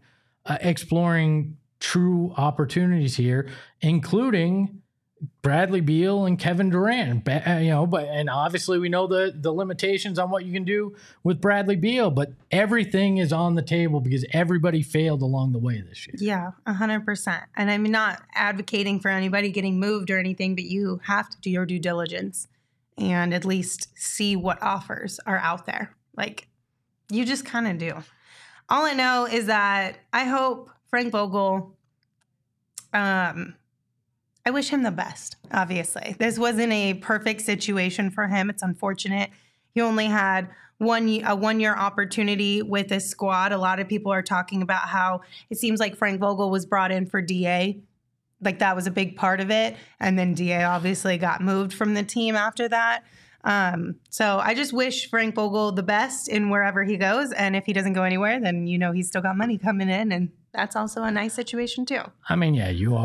A: true opportunities here, including Bradley Beal and Kevin Durant. And obviously we know the limitations on what you can do with Bradley Beal, but everything is on the table because everybody failed along the way this year.
B: Yeah, 100%. And I'm not advocating for anybody getting moved or anything, but you have to do your due diligence and at least see what offers are out there. Like, you just kind of do. All I know is that I hope Frank Vogel, I wish him the best, obviously. This wasn't a perfect situation for him. It's unfortunate. He only had a one-year opportunity with this squad. A lot of people are talking about how it seems like Frank Vogel was brought in for DA. Like, that was a big part of it. And then DA obviously got moved from the team after that. So I just wish Frank Vogel the best in wherever he goes. And if he doesn't go anywhere, then he's still got money coming in. And that's also a nice situation too.
A: I mean,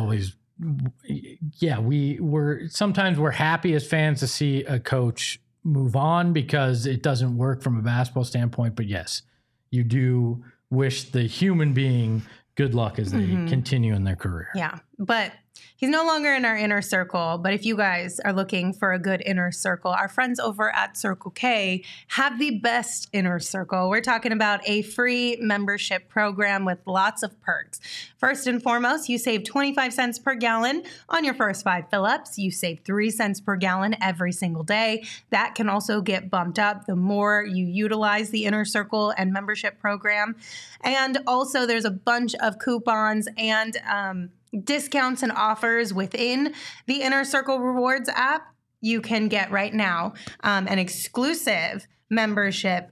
A: sometimes we're happy as fans to see a coach move on because it doesn't work from a basketball standpoint. But yes, you do wish the human being good luck as they continue in their career.
B: Yeah, but he's no longer in our inner circle. But if you guys are looking for a good inner circle, our friends over at Circle K have the best inner circle. We're talking about a free membership program with lots of perks. First and foremost, you save 25 cents per gallon on your first 5 fill-ups. You save 3 cents per gallon every single day. That can also get bumped up the more you utilize the inner circle and membership program. And also, there's a bunch of coupons and discounts and offers within the Inner Circle Rewards app. You can get right now an exclusive membership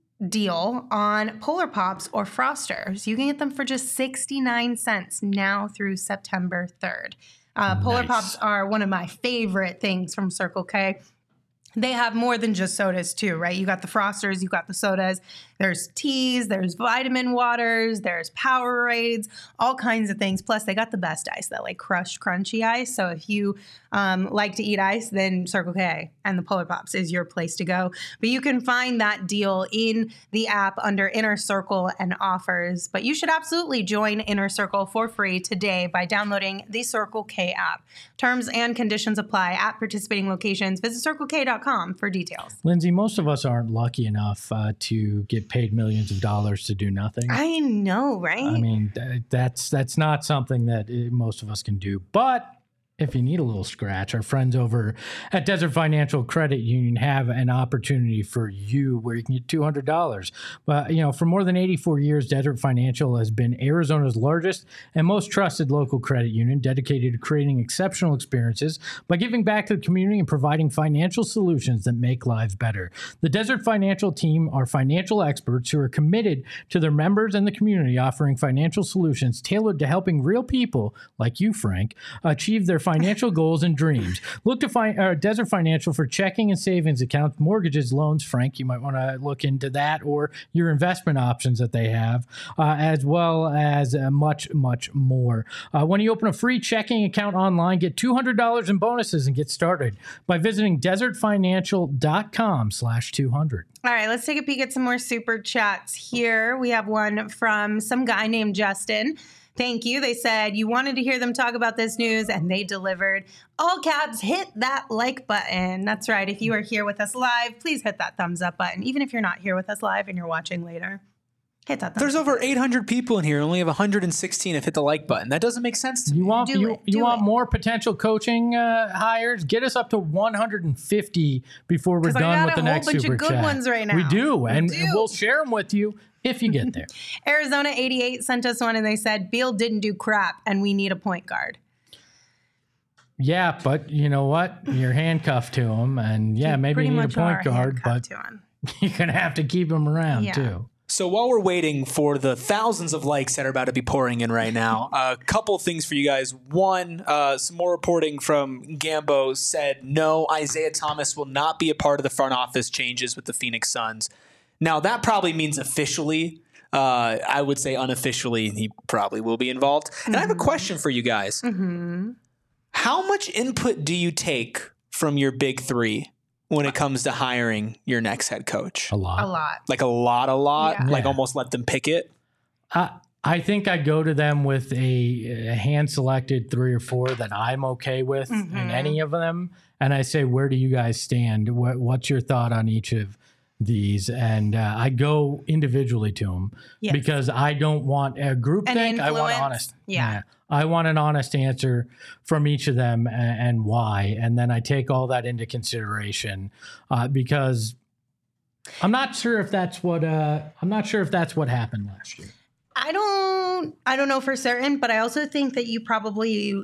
B: deal on Polar Pops or Frosters. You can get them for just 69 cents now through September 3rd. Polar Pops are one of my favorite things from Circle K. They have more than just sodas too, right? You got the Frosters, you got the sodas. There's teas, there's vitamin waters, there's Powerades, all kinds of things. Plus, they got the best ice, that like crushed, crunchy ice. So if you like to eat ice, then Circle K and the Polar Pops is your place to go. But you can find that deal in the app under Inner Circle and offers. But you should absolutely join Inner Circle for free today by downloading the Circle K app. Terms and conditions apply at participating locations. Visit CircleK.com for details.
A: Lindsay, most of us aren't lucky enough to get paid millions of dollars to do nothing.
B: I know, right?
A: I mean, that's not something that most of us can do. But if you need a little scratch, our friends over at Desert Financial Credit Union have an opportunity for you where you can get $200. But, for more than 84 years, Desert Financial has been Arizona's largest and most trusted local credit union, dedicated to creating exceptional experiences by giving back to the community and providing financial solutions that make lives better. The Desert Financial team are financial experts who are committed to their members and the community, offering financial solutions tailored to helping real people like you, Frank, achieve their financial goals and dreams. Look to Desert Financial for checking and savings accounts, mortgages, loans. Frank, you might want to look into that, or your investment options that they have, as well as much, much more. When you open a free checking account online, get $200 in bonuses and get started by visiting desertfinancial.com/200.
B: All right, let's take a peek at some more super chats here. We have one from some guy named Justin. Thank you. They said you wanted to hear them talk about this news, and they delivered. All caps, hit that like button. That's right. If you are here with us live, please hit that thumbs up button. Even if you're not here with us live and you're watching later, hit that thumbs
C: There's
B: up.
C: over 800 people in here. Only have 116 have hit the like button. That doesn't make sense to me.
A: You want
B: Do
A: more potential coaching hires? Get us up to 150 before we're
B: 'Cause I
A: done
B: got
A: with the
B: a whole
A: next
B: bunch of
A: super
B: good
A: chat.
B: ones right now.
A: We do,
B: We
A: and
B: do.
A: we'll share them with you if you get there.
B: Arizona 88 sent us one, and they said Beal didn't do crap, and we need a point guard.
A: Yeah, but you know what? You're handcuffed to him, and yeah, maybe
B: Pretty
A: you need a
B: much
A: point
B: are
A: guard,
B: handcuffed
A: but
B: to him.
A: you're gonna have to keep him around
B: Yeah.
A: too.
C: So while we're waiting for the thousands of likes that are about to be pouring in right now, a couple things for you guys. One, some more reporting from Gambo said, no, Isaiah Thomas will not be a part of the front office changes with the Phoenix Suns. Now, that probably means officially. I would say unofficially, he probably will be involved. And I have a question for you guys. How much input do you take from your big three when it comes to hiring your next head coach?
A: A lot.
B: A lot.
C: Like a lot?
B: Yeah.
C: Like
A: Yeah.
C: almost let them pick it?
A: I think I go to them with a hand-selected 3 or 4 that I'm okay with in any of them, and I say, where do you guys stand? What's your thought on each of these? And I go individually to them
B: Yes.
A: because I don't want a group
B: An
A: think. I want
B: influence.
A: honest.
B: Yeah.
A: I want an honest answer from each of them and why, and then I take all that into consideration because I'm not sure if that's what happened last year.
B: I don't know for certain, but I also think that you probably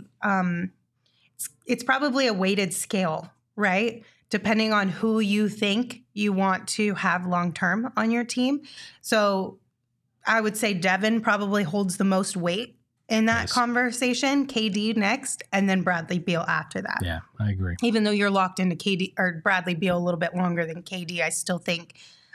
B: it's probably a weighted scale, right? Depending on who you think you want to have long term on your team. So I would say Devin probably holds the most weight in that
A: Yes.
B: conversation. KD next, and then Bradley Beal after that.
A: Yeah, I agree.
B: Even though you're locked into KD or Bradley Beal a little bit longer than KD, I still think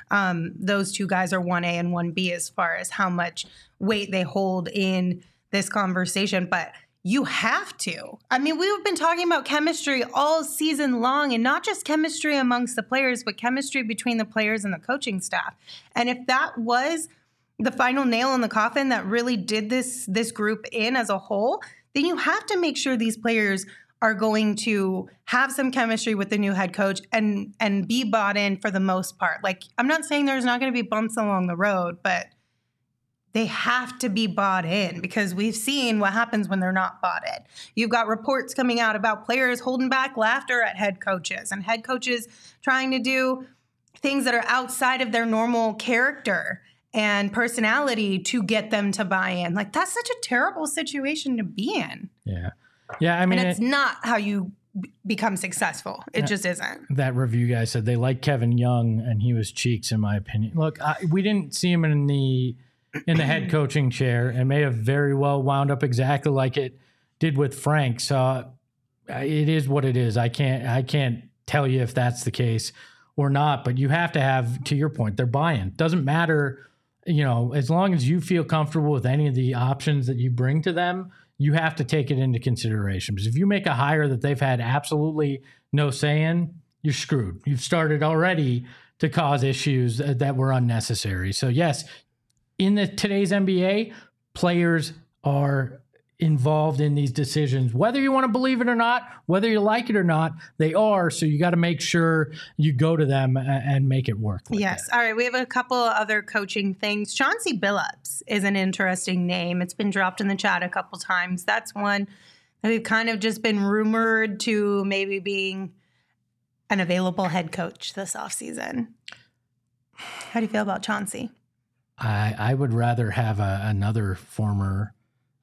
B: those two guys are 1A and 1B as far as how much weight they hold in this conversation. But you have to. I mean, we've been talking about chemistry all season long, and not just chemistry amongst the players, but chemistry between the players and the coaching staff. And if that was the final nail in the coffin that really did this group in as a whole, then you have to make sure these players are going to have some chemistry with the new head coach and be bought in for the most part. Like, I'm not saying there's not going to be bumps along the road, but they have to be bought in because we've seen what happens when they're not bought in. You've got reports coming out about players holding back laughter at head coaches and head coaches trying to do things that are outside of their normal character and personality to get them to buy in. Like, that's such a terrible situation to be in.
A: Yeah. Yeah, I mean,
B: And it's not how you become successful. It just isn't.
A: that review guy said they like Kevin Young, and he was cheeks, in my opinion. Look, we didn't see him in the head coaching chair, and may have very well wound up exactly like it did with Frank. So it is what it is. I can't tell you if that's the case or not, but you have to have, to your point, they're buying. Doesn't matter, as long as you feel comfortable with any of the options that you bring to them, you have to take it into consideration. Because if you make a hire that they've had absolutely no say in, you're screwed. You've started already to cause issues that were unnecessary. So yes, in today's NBA, players are involved in these decisions. Whether you want to believe it or not, whether you like it or not, they are. So you got to make sure you go to them and make it work.
B: Yes. All right. We have a couple other coaching things. Chauncey Billups is an interesting name. It's been dropped in the chat a couple times. That's one that we've kind of just been rumored to maybe being an available head coach this offseason. How do you feel about Chauncey?
A: I would rather have another former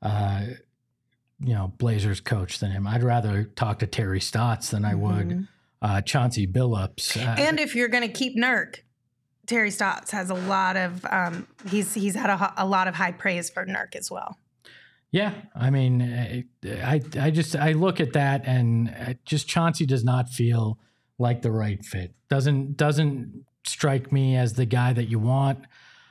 A: Blazers coach than him. I'd rather talk to Terry Stotts than I would Chauncey Billups.
B: And if you're going to keep Nurk, Terry Stotts has a lot of he's had a lot of high praise for Nurk as well.
A: Yeah, I mean, I look at that and just Chauncey does not feel like the right fit. Doesn't strike me as the guy that you want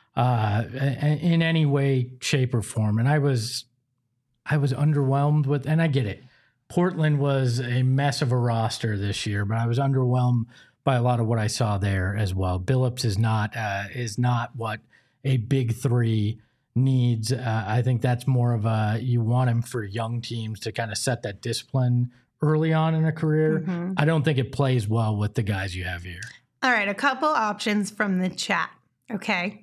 A: in any way, shape, or form. And I was underwhelmed with, and I get it. Portland was a mess of a roster this year, but I was underwhelmed by a lot of what I saw there as well. Billups is not what a big three needs. I think that's more of you want him for young teams to kind of set that discipline early on in a career.
B: Mm-hmm.
A: I don't think it plays well with the guys you have here.
B: All right, a couple options from the chat. Okay.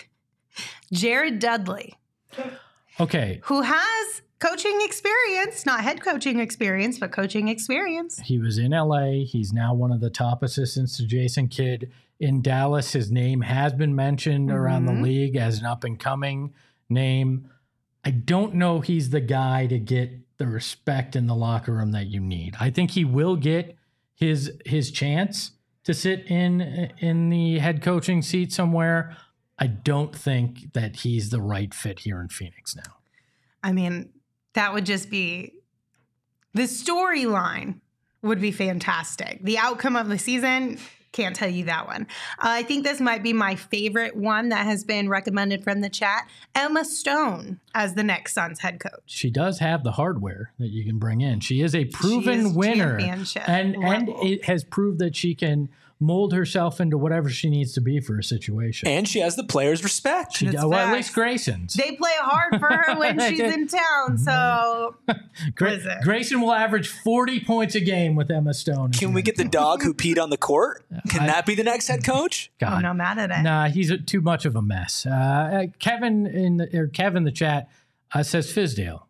B: Jared Dudley.
A: Okay.
B: Who has coaching experience, not head coaching experience, but coaching experience.
A: He was in LA. He's now one of the top assistants to Jason Kidd in Dallas. His name has been mentioned around the league as an up and coming name. I don't know he's the guy to get the respect in the locker room that you need. I think he will get his chance to sit in the head coaching seat somewhere. I don't think that he's the right fit here in Phoenix now.
B: I mean, that would just be, the storyline would be fantastic. The outcome of the season, can't tell you that one. I think this might be my favorite one that has been recommended from the chat. Emma Stone as the next Suns head coach.
A: She does have the hardware that you can bring in. She is a proven winner, and it has proved that she can mold herself into whatever she needs to be for a situation.
C: And she has the players' respect.
A: Well, at least Grayson's.
B: They play hard for her when she's in town, so
A: Grayson will average 40 points a game with Emma Stone.
C: Can we get the dog who peed on the court? Can that be the next head coach?
A: God.
B: I'm not mad at it.
A: Nah, he's too much of a mess. Kevin in the chat says Fizdale.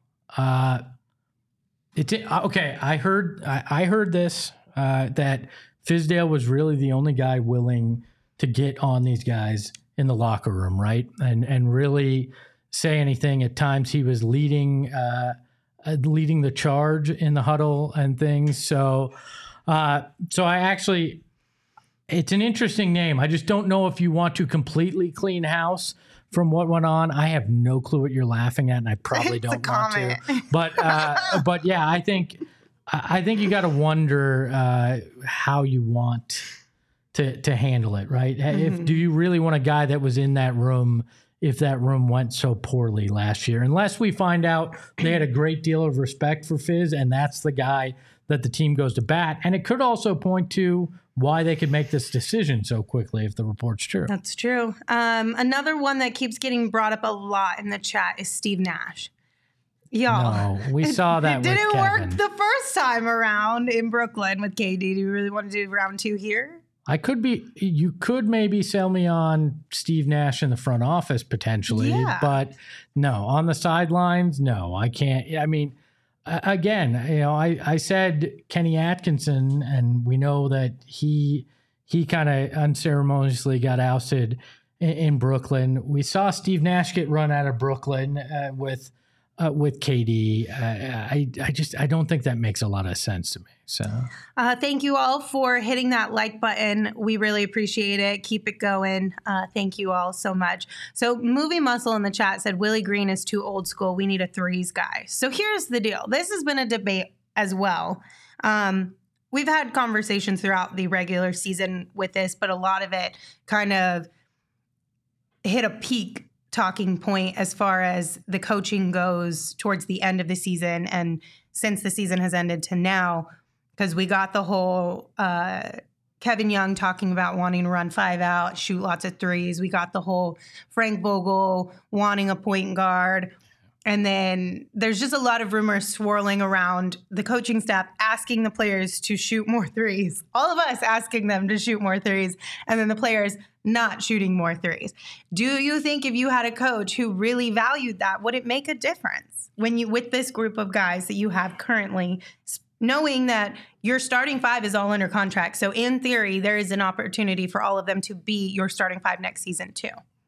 A: Okay. I heard this that Fizdale was really the only guy willing to get on these guys in the locker room, right? And really say anything. At times he was leading the charge in the huddle and things. So I actually, it's an interesting name. I just don't know if you want to completely clean house from what went on. I have no clue what you're laughing at, and I probably don't want to. But yeah, I think you got to wonder how you want to handle it, right? Do you really want a guy that was in that room if that room went so poorly last year? Unless we find out they had a great deal of respect for Fizz, and that's the guy that the team goes to bat. And it could also point to why they could make this decision so quickly if the report's true.
B: That's true. Another one that keeps getting brought up a lot in the chat is Steve Nash. Y'all,
A: no, we saw that.
B: It didn't work the first time around in Brooklyn with KD. Do you really want to do round two here?
A: You could maybe sell me on Steve Nash in the front office potentially, but no, on the sidelines, no, I can't. I mean, again, I said Kenny Atkinson, and we know that he kind of unceremoniously got ousted in Brooklyn. We saw Steve Nash get run out of Brooklyn with KD. I don't think that makes a lot of sense to me. So
B: thank you all for hitting that like button. We really appreciate it. Keep it going. Thank you all so much. So Movie Muscle in the chat said Willie Green is too old school. We need a threes guy. So here's the deal. This has been a debate as well. We've had conversations throughout the regular season with this, but a lot of it kind of hit a peak talking point as far as the coaching goes towards the end of the season and since the season has ended to now, because we got the whole Kevin Young talking about wanting to run 5 out, shoot lots of threes. We got the whole Frank Vogel wanting a point guard. And then there's just a lot of rumors swirling around the coaching staff asking the players to shoot more threes. All of us asking them to shoot more threes, and then the players not shooting more threes. Do you think if you had a coach who really valued that, would it make a difference with this group of guys that you have currently, knowing that your starting 5 is all under contract? So in theory, there is an opportunity for all of them to be your starting 5 next season too.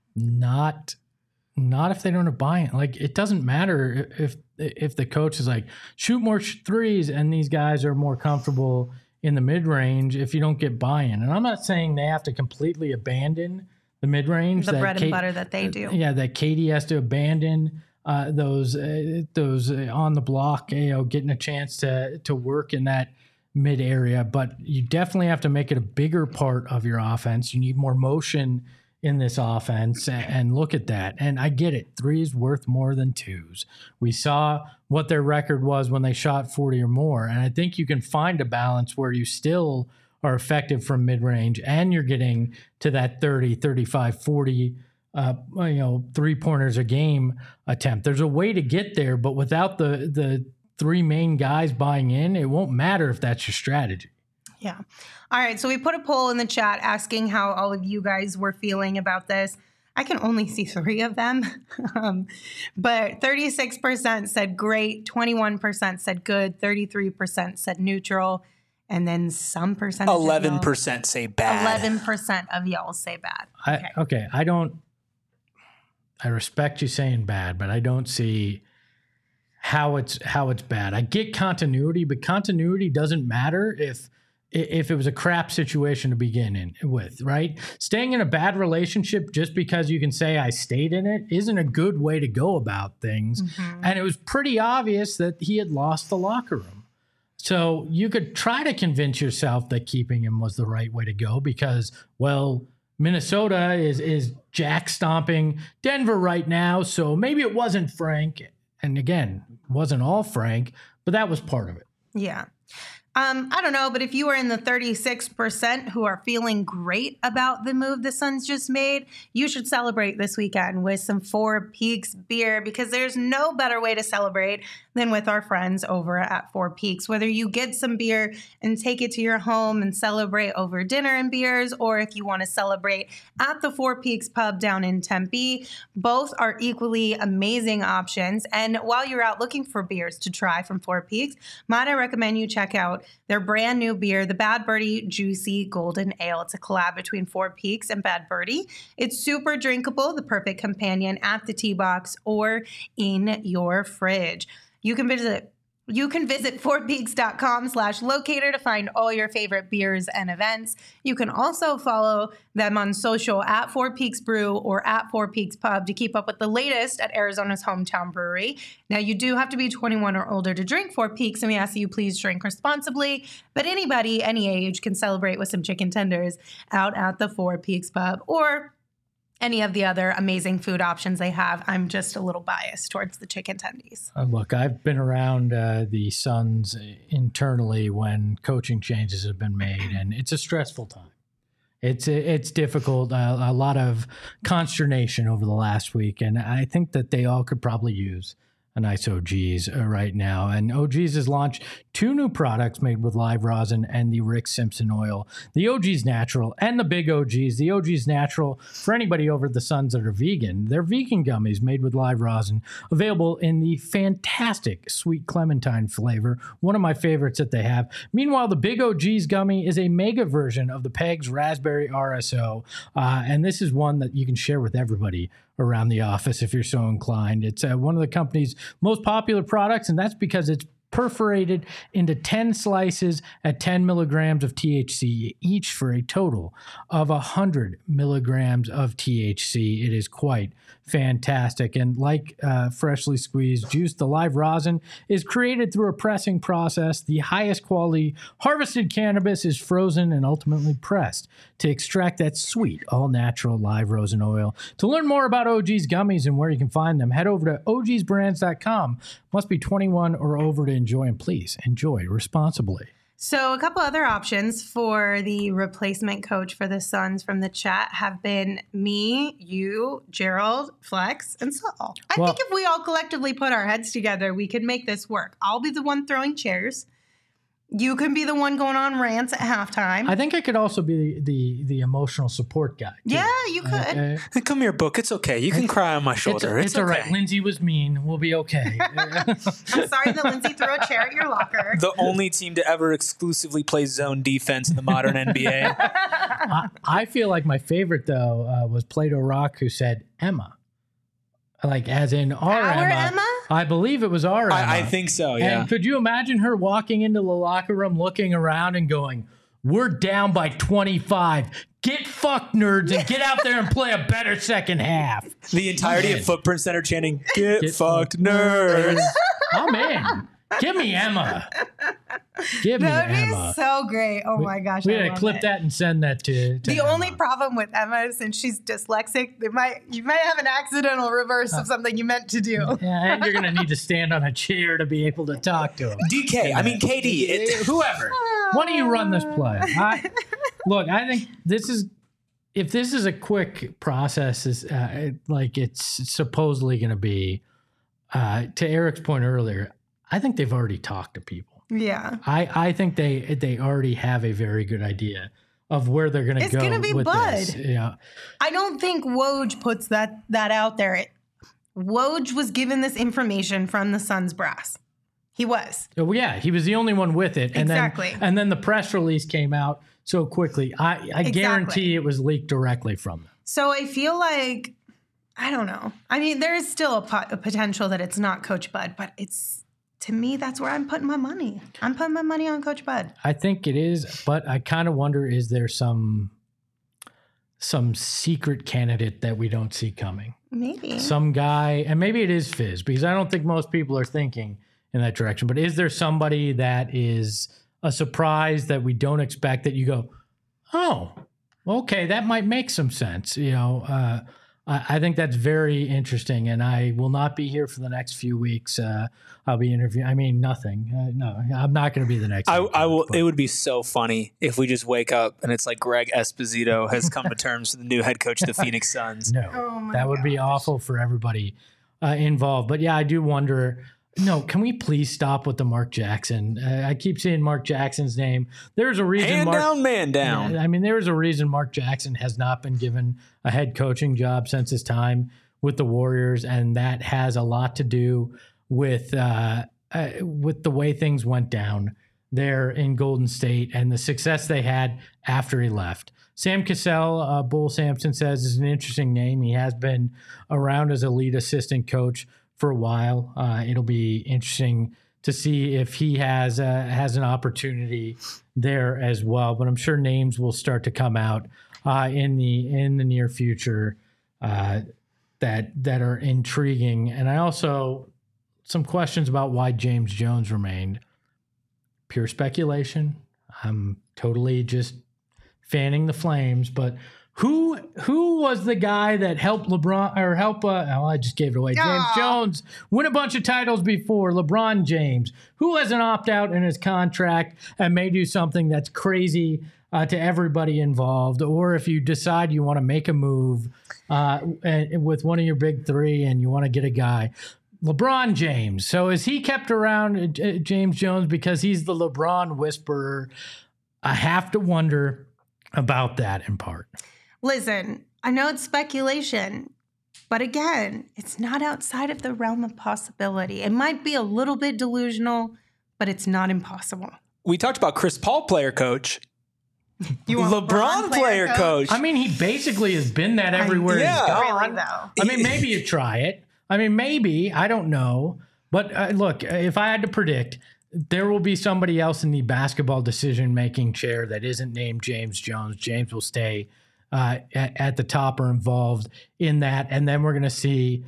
B: Not if they don't have buy-in. Like, it doesn't matter if the coach is like, shoot more threes, and these guys are more comfortable in the mid-range if you don't get buy-in. And I'm not saying they have to completely abandon the mid-range. The bread and butter that they do.
A: Yeah, that KD has to abandon. those on the block, getting a chance to work in that mid area. But you definitely have to make it a bigger part of your offense. You need more motion in this offense, and look at that. And I get it. 3 is worth more than 2s. We saw what their record was when they shot 40 or more. And I think you can find a balance where you still are effective from mid-range and you're getting to that 30, 35, 40, 3-pointers a game attempt. There's a way to get there, but without the 3 main guys buying in, it won't matter if that's your strategy.
B: Yeah. All right. So we put a poll in the chat asking how all of you guys were feeling about this. I can only see 3 of them. But 36% said great, 21% said good, 33% said neutral, and then some percentage
C: 11% say bad.
B: 11% of y'all say bad.
A: Okay. I respect you saying bad, but I don't see how it's bad. I get continuity, but continuity doesn't matter if it was a crap situation to begin with, right? Staying in a bad relationship just because you can say I stayed in it isn't a good way to go about things. Mm-hmm. And it was pretty obvious that he had lost the locker room. So you could try to convince yourself that keeping him was the right way to go because, well, Minnesota is jack stomping Denver right now. So maybe it wasn't Frank. And again, it wasn't all Frank, but that was part of it.
B: Yeah. I don't know, but if you are in the 36% who are feeling great about the move the Suns just made, you should celebrate this weekend with some Four Peaks beer because there's no better way to celebrate than with our friends over at Four Peaks. Whether you get some beer and take it to your home and celebrate over dinner and beers, or if you want to celebrate at the Four Peaks pub down in Tempe, both are equally amazing options. And while you're out looking for beers to try from Four Peaks, might I recommend you check out their brand new beer, the Bad Birdie Juicy Golden Ale. It's a collab between Four Peaks and Bad Birdie. It's super drinkable, the perfect companion at the tee box or in your fridge. You can visit fourpeaks.com/locator to find all your favorite beers and events. You can also follow them on social at Four Peaks Brew or at Four Peaks Pub to keep up with the latest at Arizona's hometown brewery. Now, you do have to be 21 or older to drink Four Peaks, and we ask that you please drink responsibly. But anybody, any age, can celebrate with some chicken tenders out at the Four Peaks Pub or any of the other amazing food options they have. I'm just a little biased towards the chicken tendies.
A: Look, I've been around the Suns internally when coaching changes have been made, and it's a stressful time. It's difficult, a lot of consternation over the last week, and I think that they all could probably use a nice OG's right now. And OG's has launched 2 new products made with live rosin and the Rick Simpson oil. The OG's Natural and the Big OG's. The OG's Natural, for anybody over the Suns that are vegan, they're vegan gummies made with live rosin, available in the fantastic sweet clementine flavor, one of my favorites that they have. Meanwhile, the Big OG's gummy is a mega version of the Peg's Raspberry RSO, and this is one that you can share with everybody around the office if you're so inclined. It's one of the company's most popular products, and that's because it's perforated into 10 slices at 10 milligrams of THC each for a total of 100 milligrams of THC. It is quite fantastic. And like freshly squeezed juice, the live rosin is created through a pressing process. The highest quality harvested cannabis is frozen and ultimately pressed to extract that sweet, all-natural live rosin oil. To learn more about OG's gummies and where you can find them, head over to ogsbrands.com. Must be 21 or over to enjoy, and please enjoy responsibly.
B: So a couple other options for the replacement coach for the Suns from the chat have been me, you, Gerald, Flex, and Saul. I think if we all collectively put our heads together, we could make this work. I'll be the one throwing chairs. You can be the one going on rants at halftime.
A: I think I could also be the emotional support guy, too.
B: Yeah, you could.
C: Come here, Book. It's okay. You can cry on my shoulder.
A: It's all right. Lindsay was mean. We'll be okay.
B: I'm sorry that Lindsay threw a chair at your locker.
C: The only team to ever exclusively play zone defense in the modern NBA.
A: I feel like my favorite, though, was Plato Rock, who said Emma. Like, as in our Emma. I believe it was our Emma.
C: I think so, yeah.
A: And could you imagine her walking into the locker room, looking around and going, "We're down by 25. get fucked, nerds, and get out there and play a better second half.
C: The entirety of Footprint Center chanting, get fucked, nerds.
A: I'm in. Give me Emma. Give me
B: That would
A: Emma.
B: be so great. Oh my gosh.
A: We
B: I
A: gotta
B: love
A: clip
B: it.
A: that and send that to
B: The
A: Emma.
B: only problem with Emma, since she's dyslexic, you might have an accidental reverse of something you meant to do.
A: Yeah, and you're gonna need to stand on a chair to be able to talk to him.
C: DK, I mean KD.
A: Whoever. Why don't you run this play? Look, I think if this is a quick process, like it's supposedly going to be, to Eric's point earlier, I think they've already talked to people.
B: Yeah.
A: I think they already have a very good idea of where they're going to go.
B: It's gonna be
A: with
B: Bud.
A: this. Yeah.
B: I don't think Woj puts that out there. Woj was given this information from the Suns brass. He was.
A: Oh, yeah, he was the only one with it. And
B: Exactly.
A: and then the press release came out so quickly. I guarantee it was leaked directly from them.
B: So I feel like, I don't know. I mean, there is still a potential that it's not Coach Bud, but to me, that's where I'm putting my money. I'm putting my money on Coach Bud.
A: I think it is, but I kind of wonder, is there some secret candidate that we don't see coming?
B: Maybe.
A: Some guy, and maybe it is Fizz, because I don't think most people are thinking in that direction. But is there somebody that is a surprise that we don't expect that you go, oh, okay, that might make some sense? I think that's very interesting, and I will not be here for the next few weeks. I'll be interviewing. I mean, nothing. No, I'm not going to be the next.
C: I
A: week,
C: will.
A: but-
C: It would be so funny if we just wake up and it's like Greg Esposito has come to terms with the new head coach of the Phoenix Suns.
A: No,
B: Oh my
A: that would be awful for everybody involved. But yeah, I do wonder. No, can we please stop with the Mark Jackson? I keep seeing Mark Jackson's name. There's a reason.
C: Hand
A: Mark,
C: down, man down.
A: Yeah, I mean, there's a reason Mark Jackson has not been given a head coaching job since his time with the Warriors, and that has a lot to do with the way things went down there in Golden State and the success they had after he left. Sam Cassell, Bull Sampson says, is an interesting name. He has been around as a lead assistant coach for a while. It'll be interesting to see if he has an opportunity there as well. But I'm sure names will start to come out in the near future that are intriguing. And I also some questions about why James Jones remained. Pure speculation. I'm totally just fanning the flames, but who was the guy that helped LeBron or I just gave it away. James Jones win a bunch of titles before LeBron James, who has an opt-out in his contract and may do something that's crazy to everybody involved. Or if you decide you want to make a move with one of your big three and you want to get a guy, LeBron James. So is he kept around, James Jones, because he's the LeBron whisperer? I have to wonder about that in part.
B: Listen, I know it's speculation, but again, it's not outside of the realm of possibility. It might be a little bit delusional, but it's not impossible.
C: We talked about Chris Paul player coach.
B: You want
C: LeBron player coach.
A: I mean, he basically has been that everywhere
C: yeah.
A: he's gone.
B: Really, though.
A: I mean, maybe you try it. I mean, maybe. I don't know. But look, if I had to predict, there will be somebody else in the basketball decision-making chair that isn't named James Jones. James will stay at the top or involved in that. And then we're going to see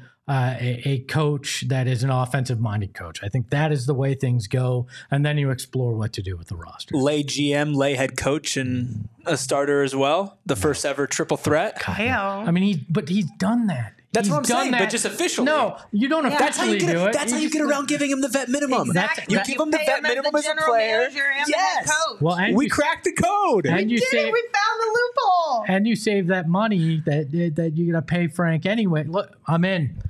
A: a coach that is an offensive-minded coach. I think that is the way things go. And then you explore what to do with the roster.
C: Lay GM, lay head coach, and a starter as well. The first ever triple threat.
B: Hell.
A: I mean, he's done that.
C: That's
A: He's
C: what I'm
A: done
C: saying,
A: that.
C: but just officially.
A: No, you don't
C: That's how
A: officially
C: you
A: do it.
C: That's how you get around giving him the vet minimum.
B: Exactly.
C: You give him the
B: pay
C: vet
B: him as
C: minimum
B: the
C: as a
B: general
C: player.
B: manager and the head
C: Yes.
B: coach.
A: Well, and
C: We
A: you,
C: cracked the code.
A: and you
B: Did
A: save
B: it? We found the loophole.
A: and you save that money that you're gonna pay Frank anyway. Look, I'm in.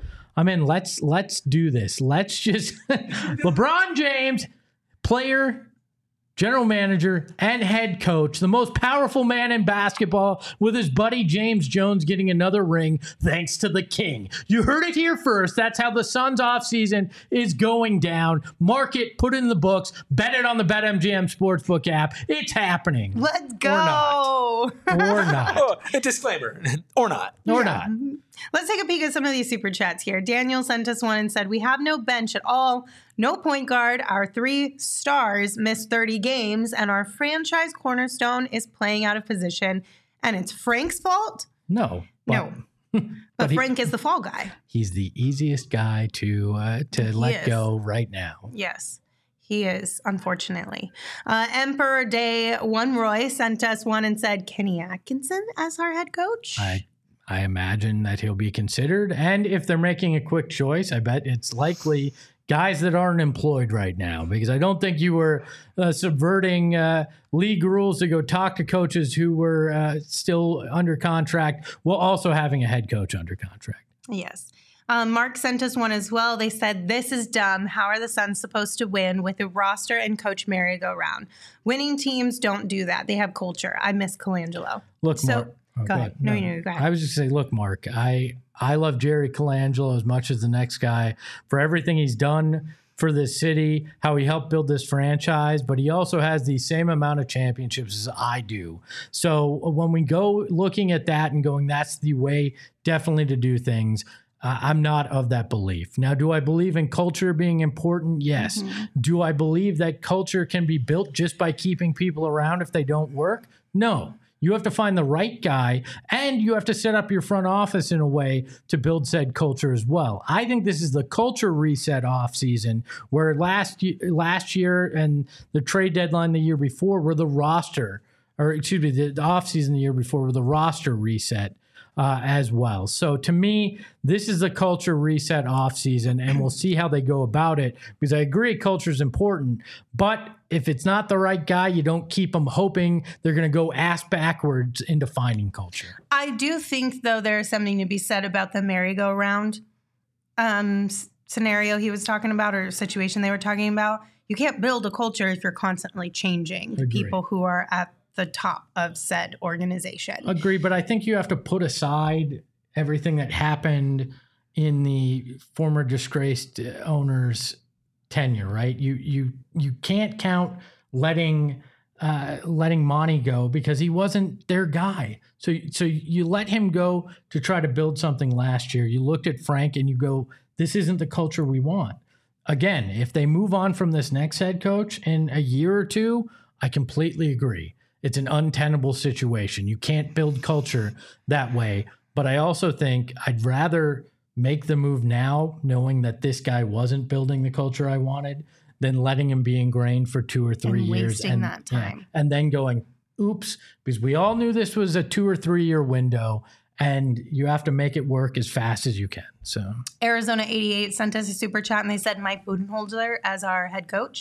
A: Let's do this. Let's just LeBron James, player, general manager, and head coach, the most powerful man in basketball, with his buddy James Jones getting another ring thanks to the king. You heard it here first. That's how the Suns offseason is going down. Mark it, put it in the books, bet it on the BetMGM Sportsbook app. It's happening.
B: Let's go.
A: Or not.
C: Oh, a disclaimer. Or not.
A: Or not.
B: Let's take a peek at some of these super chats here. Daniel sent us one and said, we have no bench at all, no point guard. Our 3 stars missed 30 games, and our franchise cornerstone is playing out of position and it's Frank's fault?
A: No.
B: No. But
A: he-
B: Frank is the fall guy.
A: He's the easiest guy to let go right now.
B: Yes, he is, unfortunately. Emperor Day 1 Roy sent us one and said, Kenny Atkinson as our head coach?
A: I imagine that he'll be considered. And if they're making a quick choice, I bet it's likely guys that aren't employed right now, because I don't think you were subverting league rules to go talk to coaches who were still under contract while also having a head coach under contract.
B: Yes. Mark sent us one as well. They said, this is dumb. How are the Suns supposed to win with a roster and coach merry-go-round? Winning teams don't do that. They have culture. I miss Colangelo.
A: Look, Mark.
B: Go ahead. No, go ahead.
A: I was just saying, look, Mark, I love Jerry Colangelo as much as the next guy for everything he's done for this city, how he helped build this franchise, but he also has the same amount of championships as I do. So when we go looking at that and going, that's the way definitely to do things, I'm not of that belief. Now, do I believe in culture being important? Yes. Mm-hmm. Do I believe that culture can be built just by keeping people around if they don't work? No. You have to find the right guy, and you have to set up your front office in a way to build said culture as well. I think this is the culture reset off season, where last year and the trade deadline the year before were the roster, or excuse me, the off season the year before were the roster reset as well. So to me, this is a culture reset off season, and we'll see how they go about it, because I agree culture is important, but if it's not the right guy, you don't keep them hoping they're going to go ass backwards into finding culture.
B: I do think, though, there's something to be said about the merry-go-round scenario he was talking about, or situation they were talking about. You can't build a culture if you're constantly changing the people who are at the top of said organization.
A: Agree, but I think you have to put aside everything that happened in the former disgraced owner's tenure, right? You can't count letting Monty go because he wasn't their guy. So you let him go to try to build something last year. You looked at Frank and you go, this isn't the culture we want. Again, if they move on from this next head coach in a year or two, I completely agree. It's an untenable situation. You can't build culture that way. But I also think I'd rather make the move now, knowing that this guy wasn't building the culture I wanted, than letting him be ingrained for 2 or 3 years.
B: Wasting that time.
A: Yeah, and then going, oops, because we all knew this was a 2 or 3 year window, and you have to make it work as fast as you can. So
B: Arizona 88 sent us a super chat, and they said Mike Budenholzer as our head coach.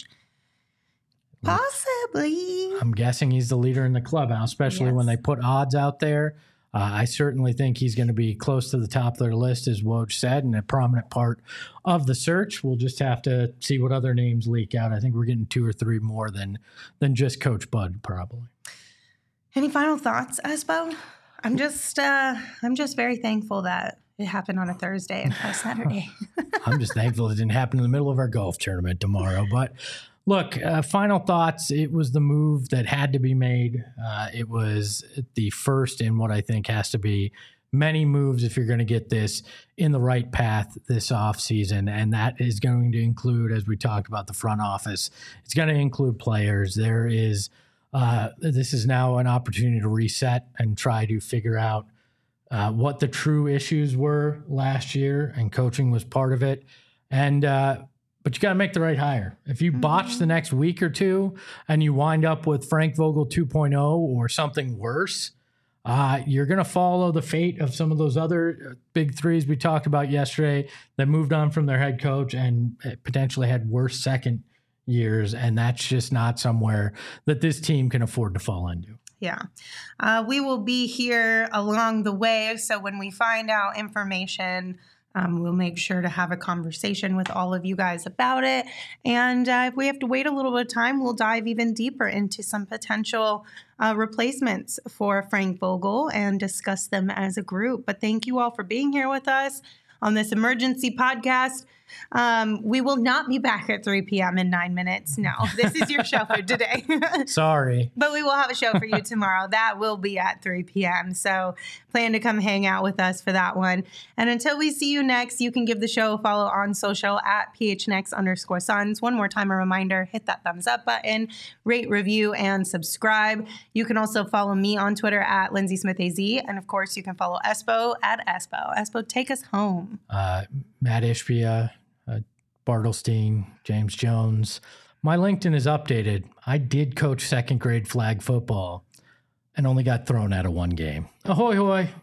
B: Possibly.
A: I'm guessing he's the leader in the clubhouse, especially when they put odds out there. I certainly think he's going to be close to the top of their list, as Woj said, and a prominent part of the search. We'll just have to see what other names leak out. I think we're getting 2 or 3 more than just Coach Bud, probably.
B: Any final thoughts, Espo? I'm just very thankful that it happened on a Thursday and not a Saturday.
A: I'm just thankful it didn't happen in the middle of our golf tournament tomorrow. But look, final thoughts. It was the move that had to be made. It was the first in what I think has to be many moves if you're going to get this in the right path this offseason. And that is going to include, as we talked about, the front office. It's going to include players. This is now an opportunity to reset and try to figure out what the true issues were last year, and coaching was part of it. And but you got to make the right hire. If you botch the next week or two and you wind up with Frank Vogel 2.0 or something worse, you're going to follow the fate of some of those other big threes we talked about yesterday that moved on from their head coach and potentially had worse second years. And that's just not somewhere that this team can afford to fall into.
B: Yeah. We will be here along the way. So when we find out information, we'll make sure to have a conversation with all of you guys about it. And if we have to wait a little bit of time, we'll dive even deeper into some potential replacements for Frank Vogel and discuss them as a group. But thank you all for being here with us on this emergency podcast. We will not be back at 3 p.m. in 9 minutes. No, this is your show for today.
A: Sorry.
B: But we will have a show for you tomorrow. That will be at 3 p.m. So plan to come hang out with us for that one. And until we see you next, you can give the show a follow on social at PHNX_Suns. One more time, a reminder, hit that thumbs up button, rate, review, and subscribe. You can also follow me on Twitter at Lindsay Smith AZ. And of course, you can follow Espo at Espo. Espo, take us home.
A: Matt Ishbia, Bartlestein, James Jones. My LinkedIn is updated. I did coach second grade flag football and only got thrown out of one game. Ahoy, hoy.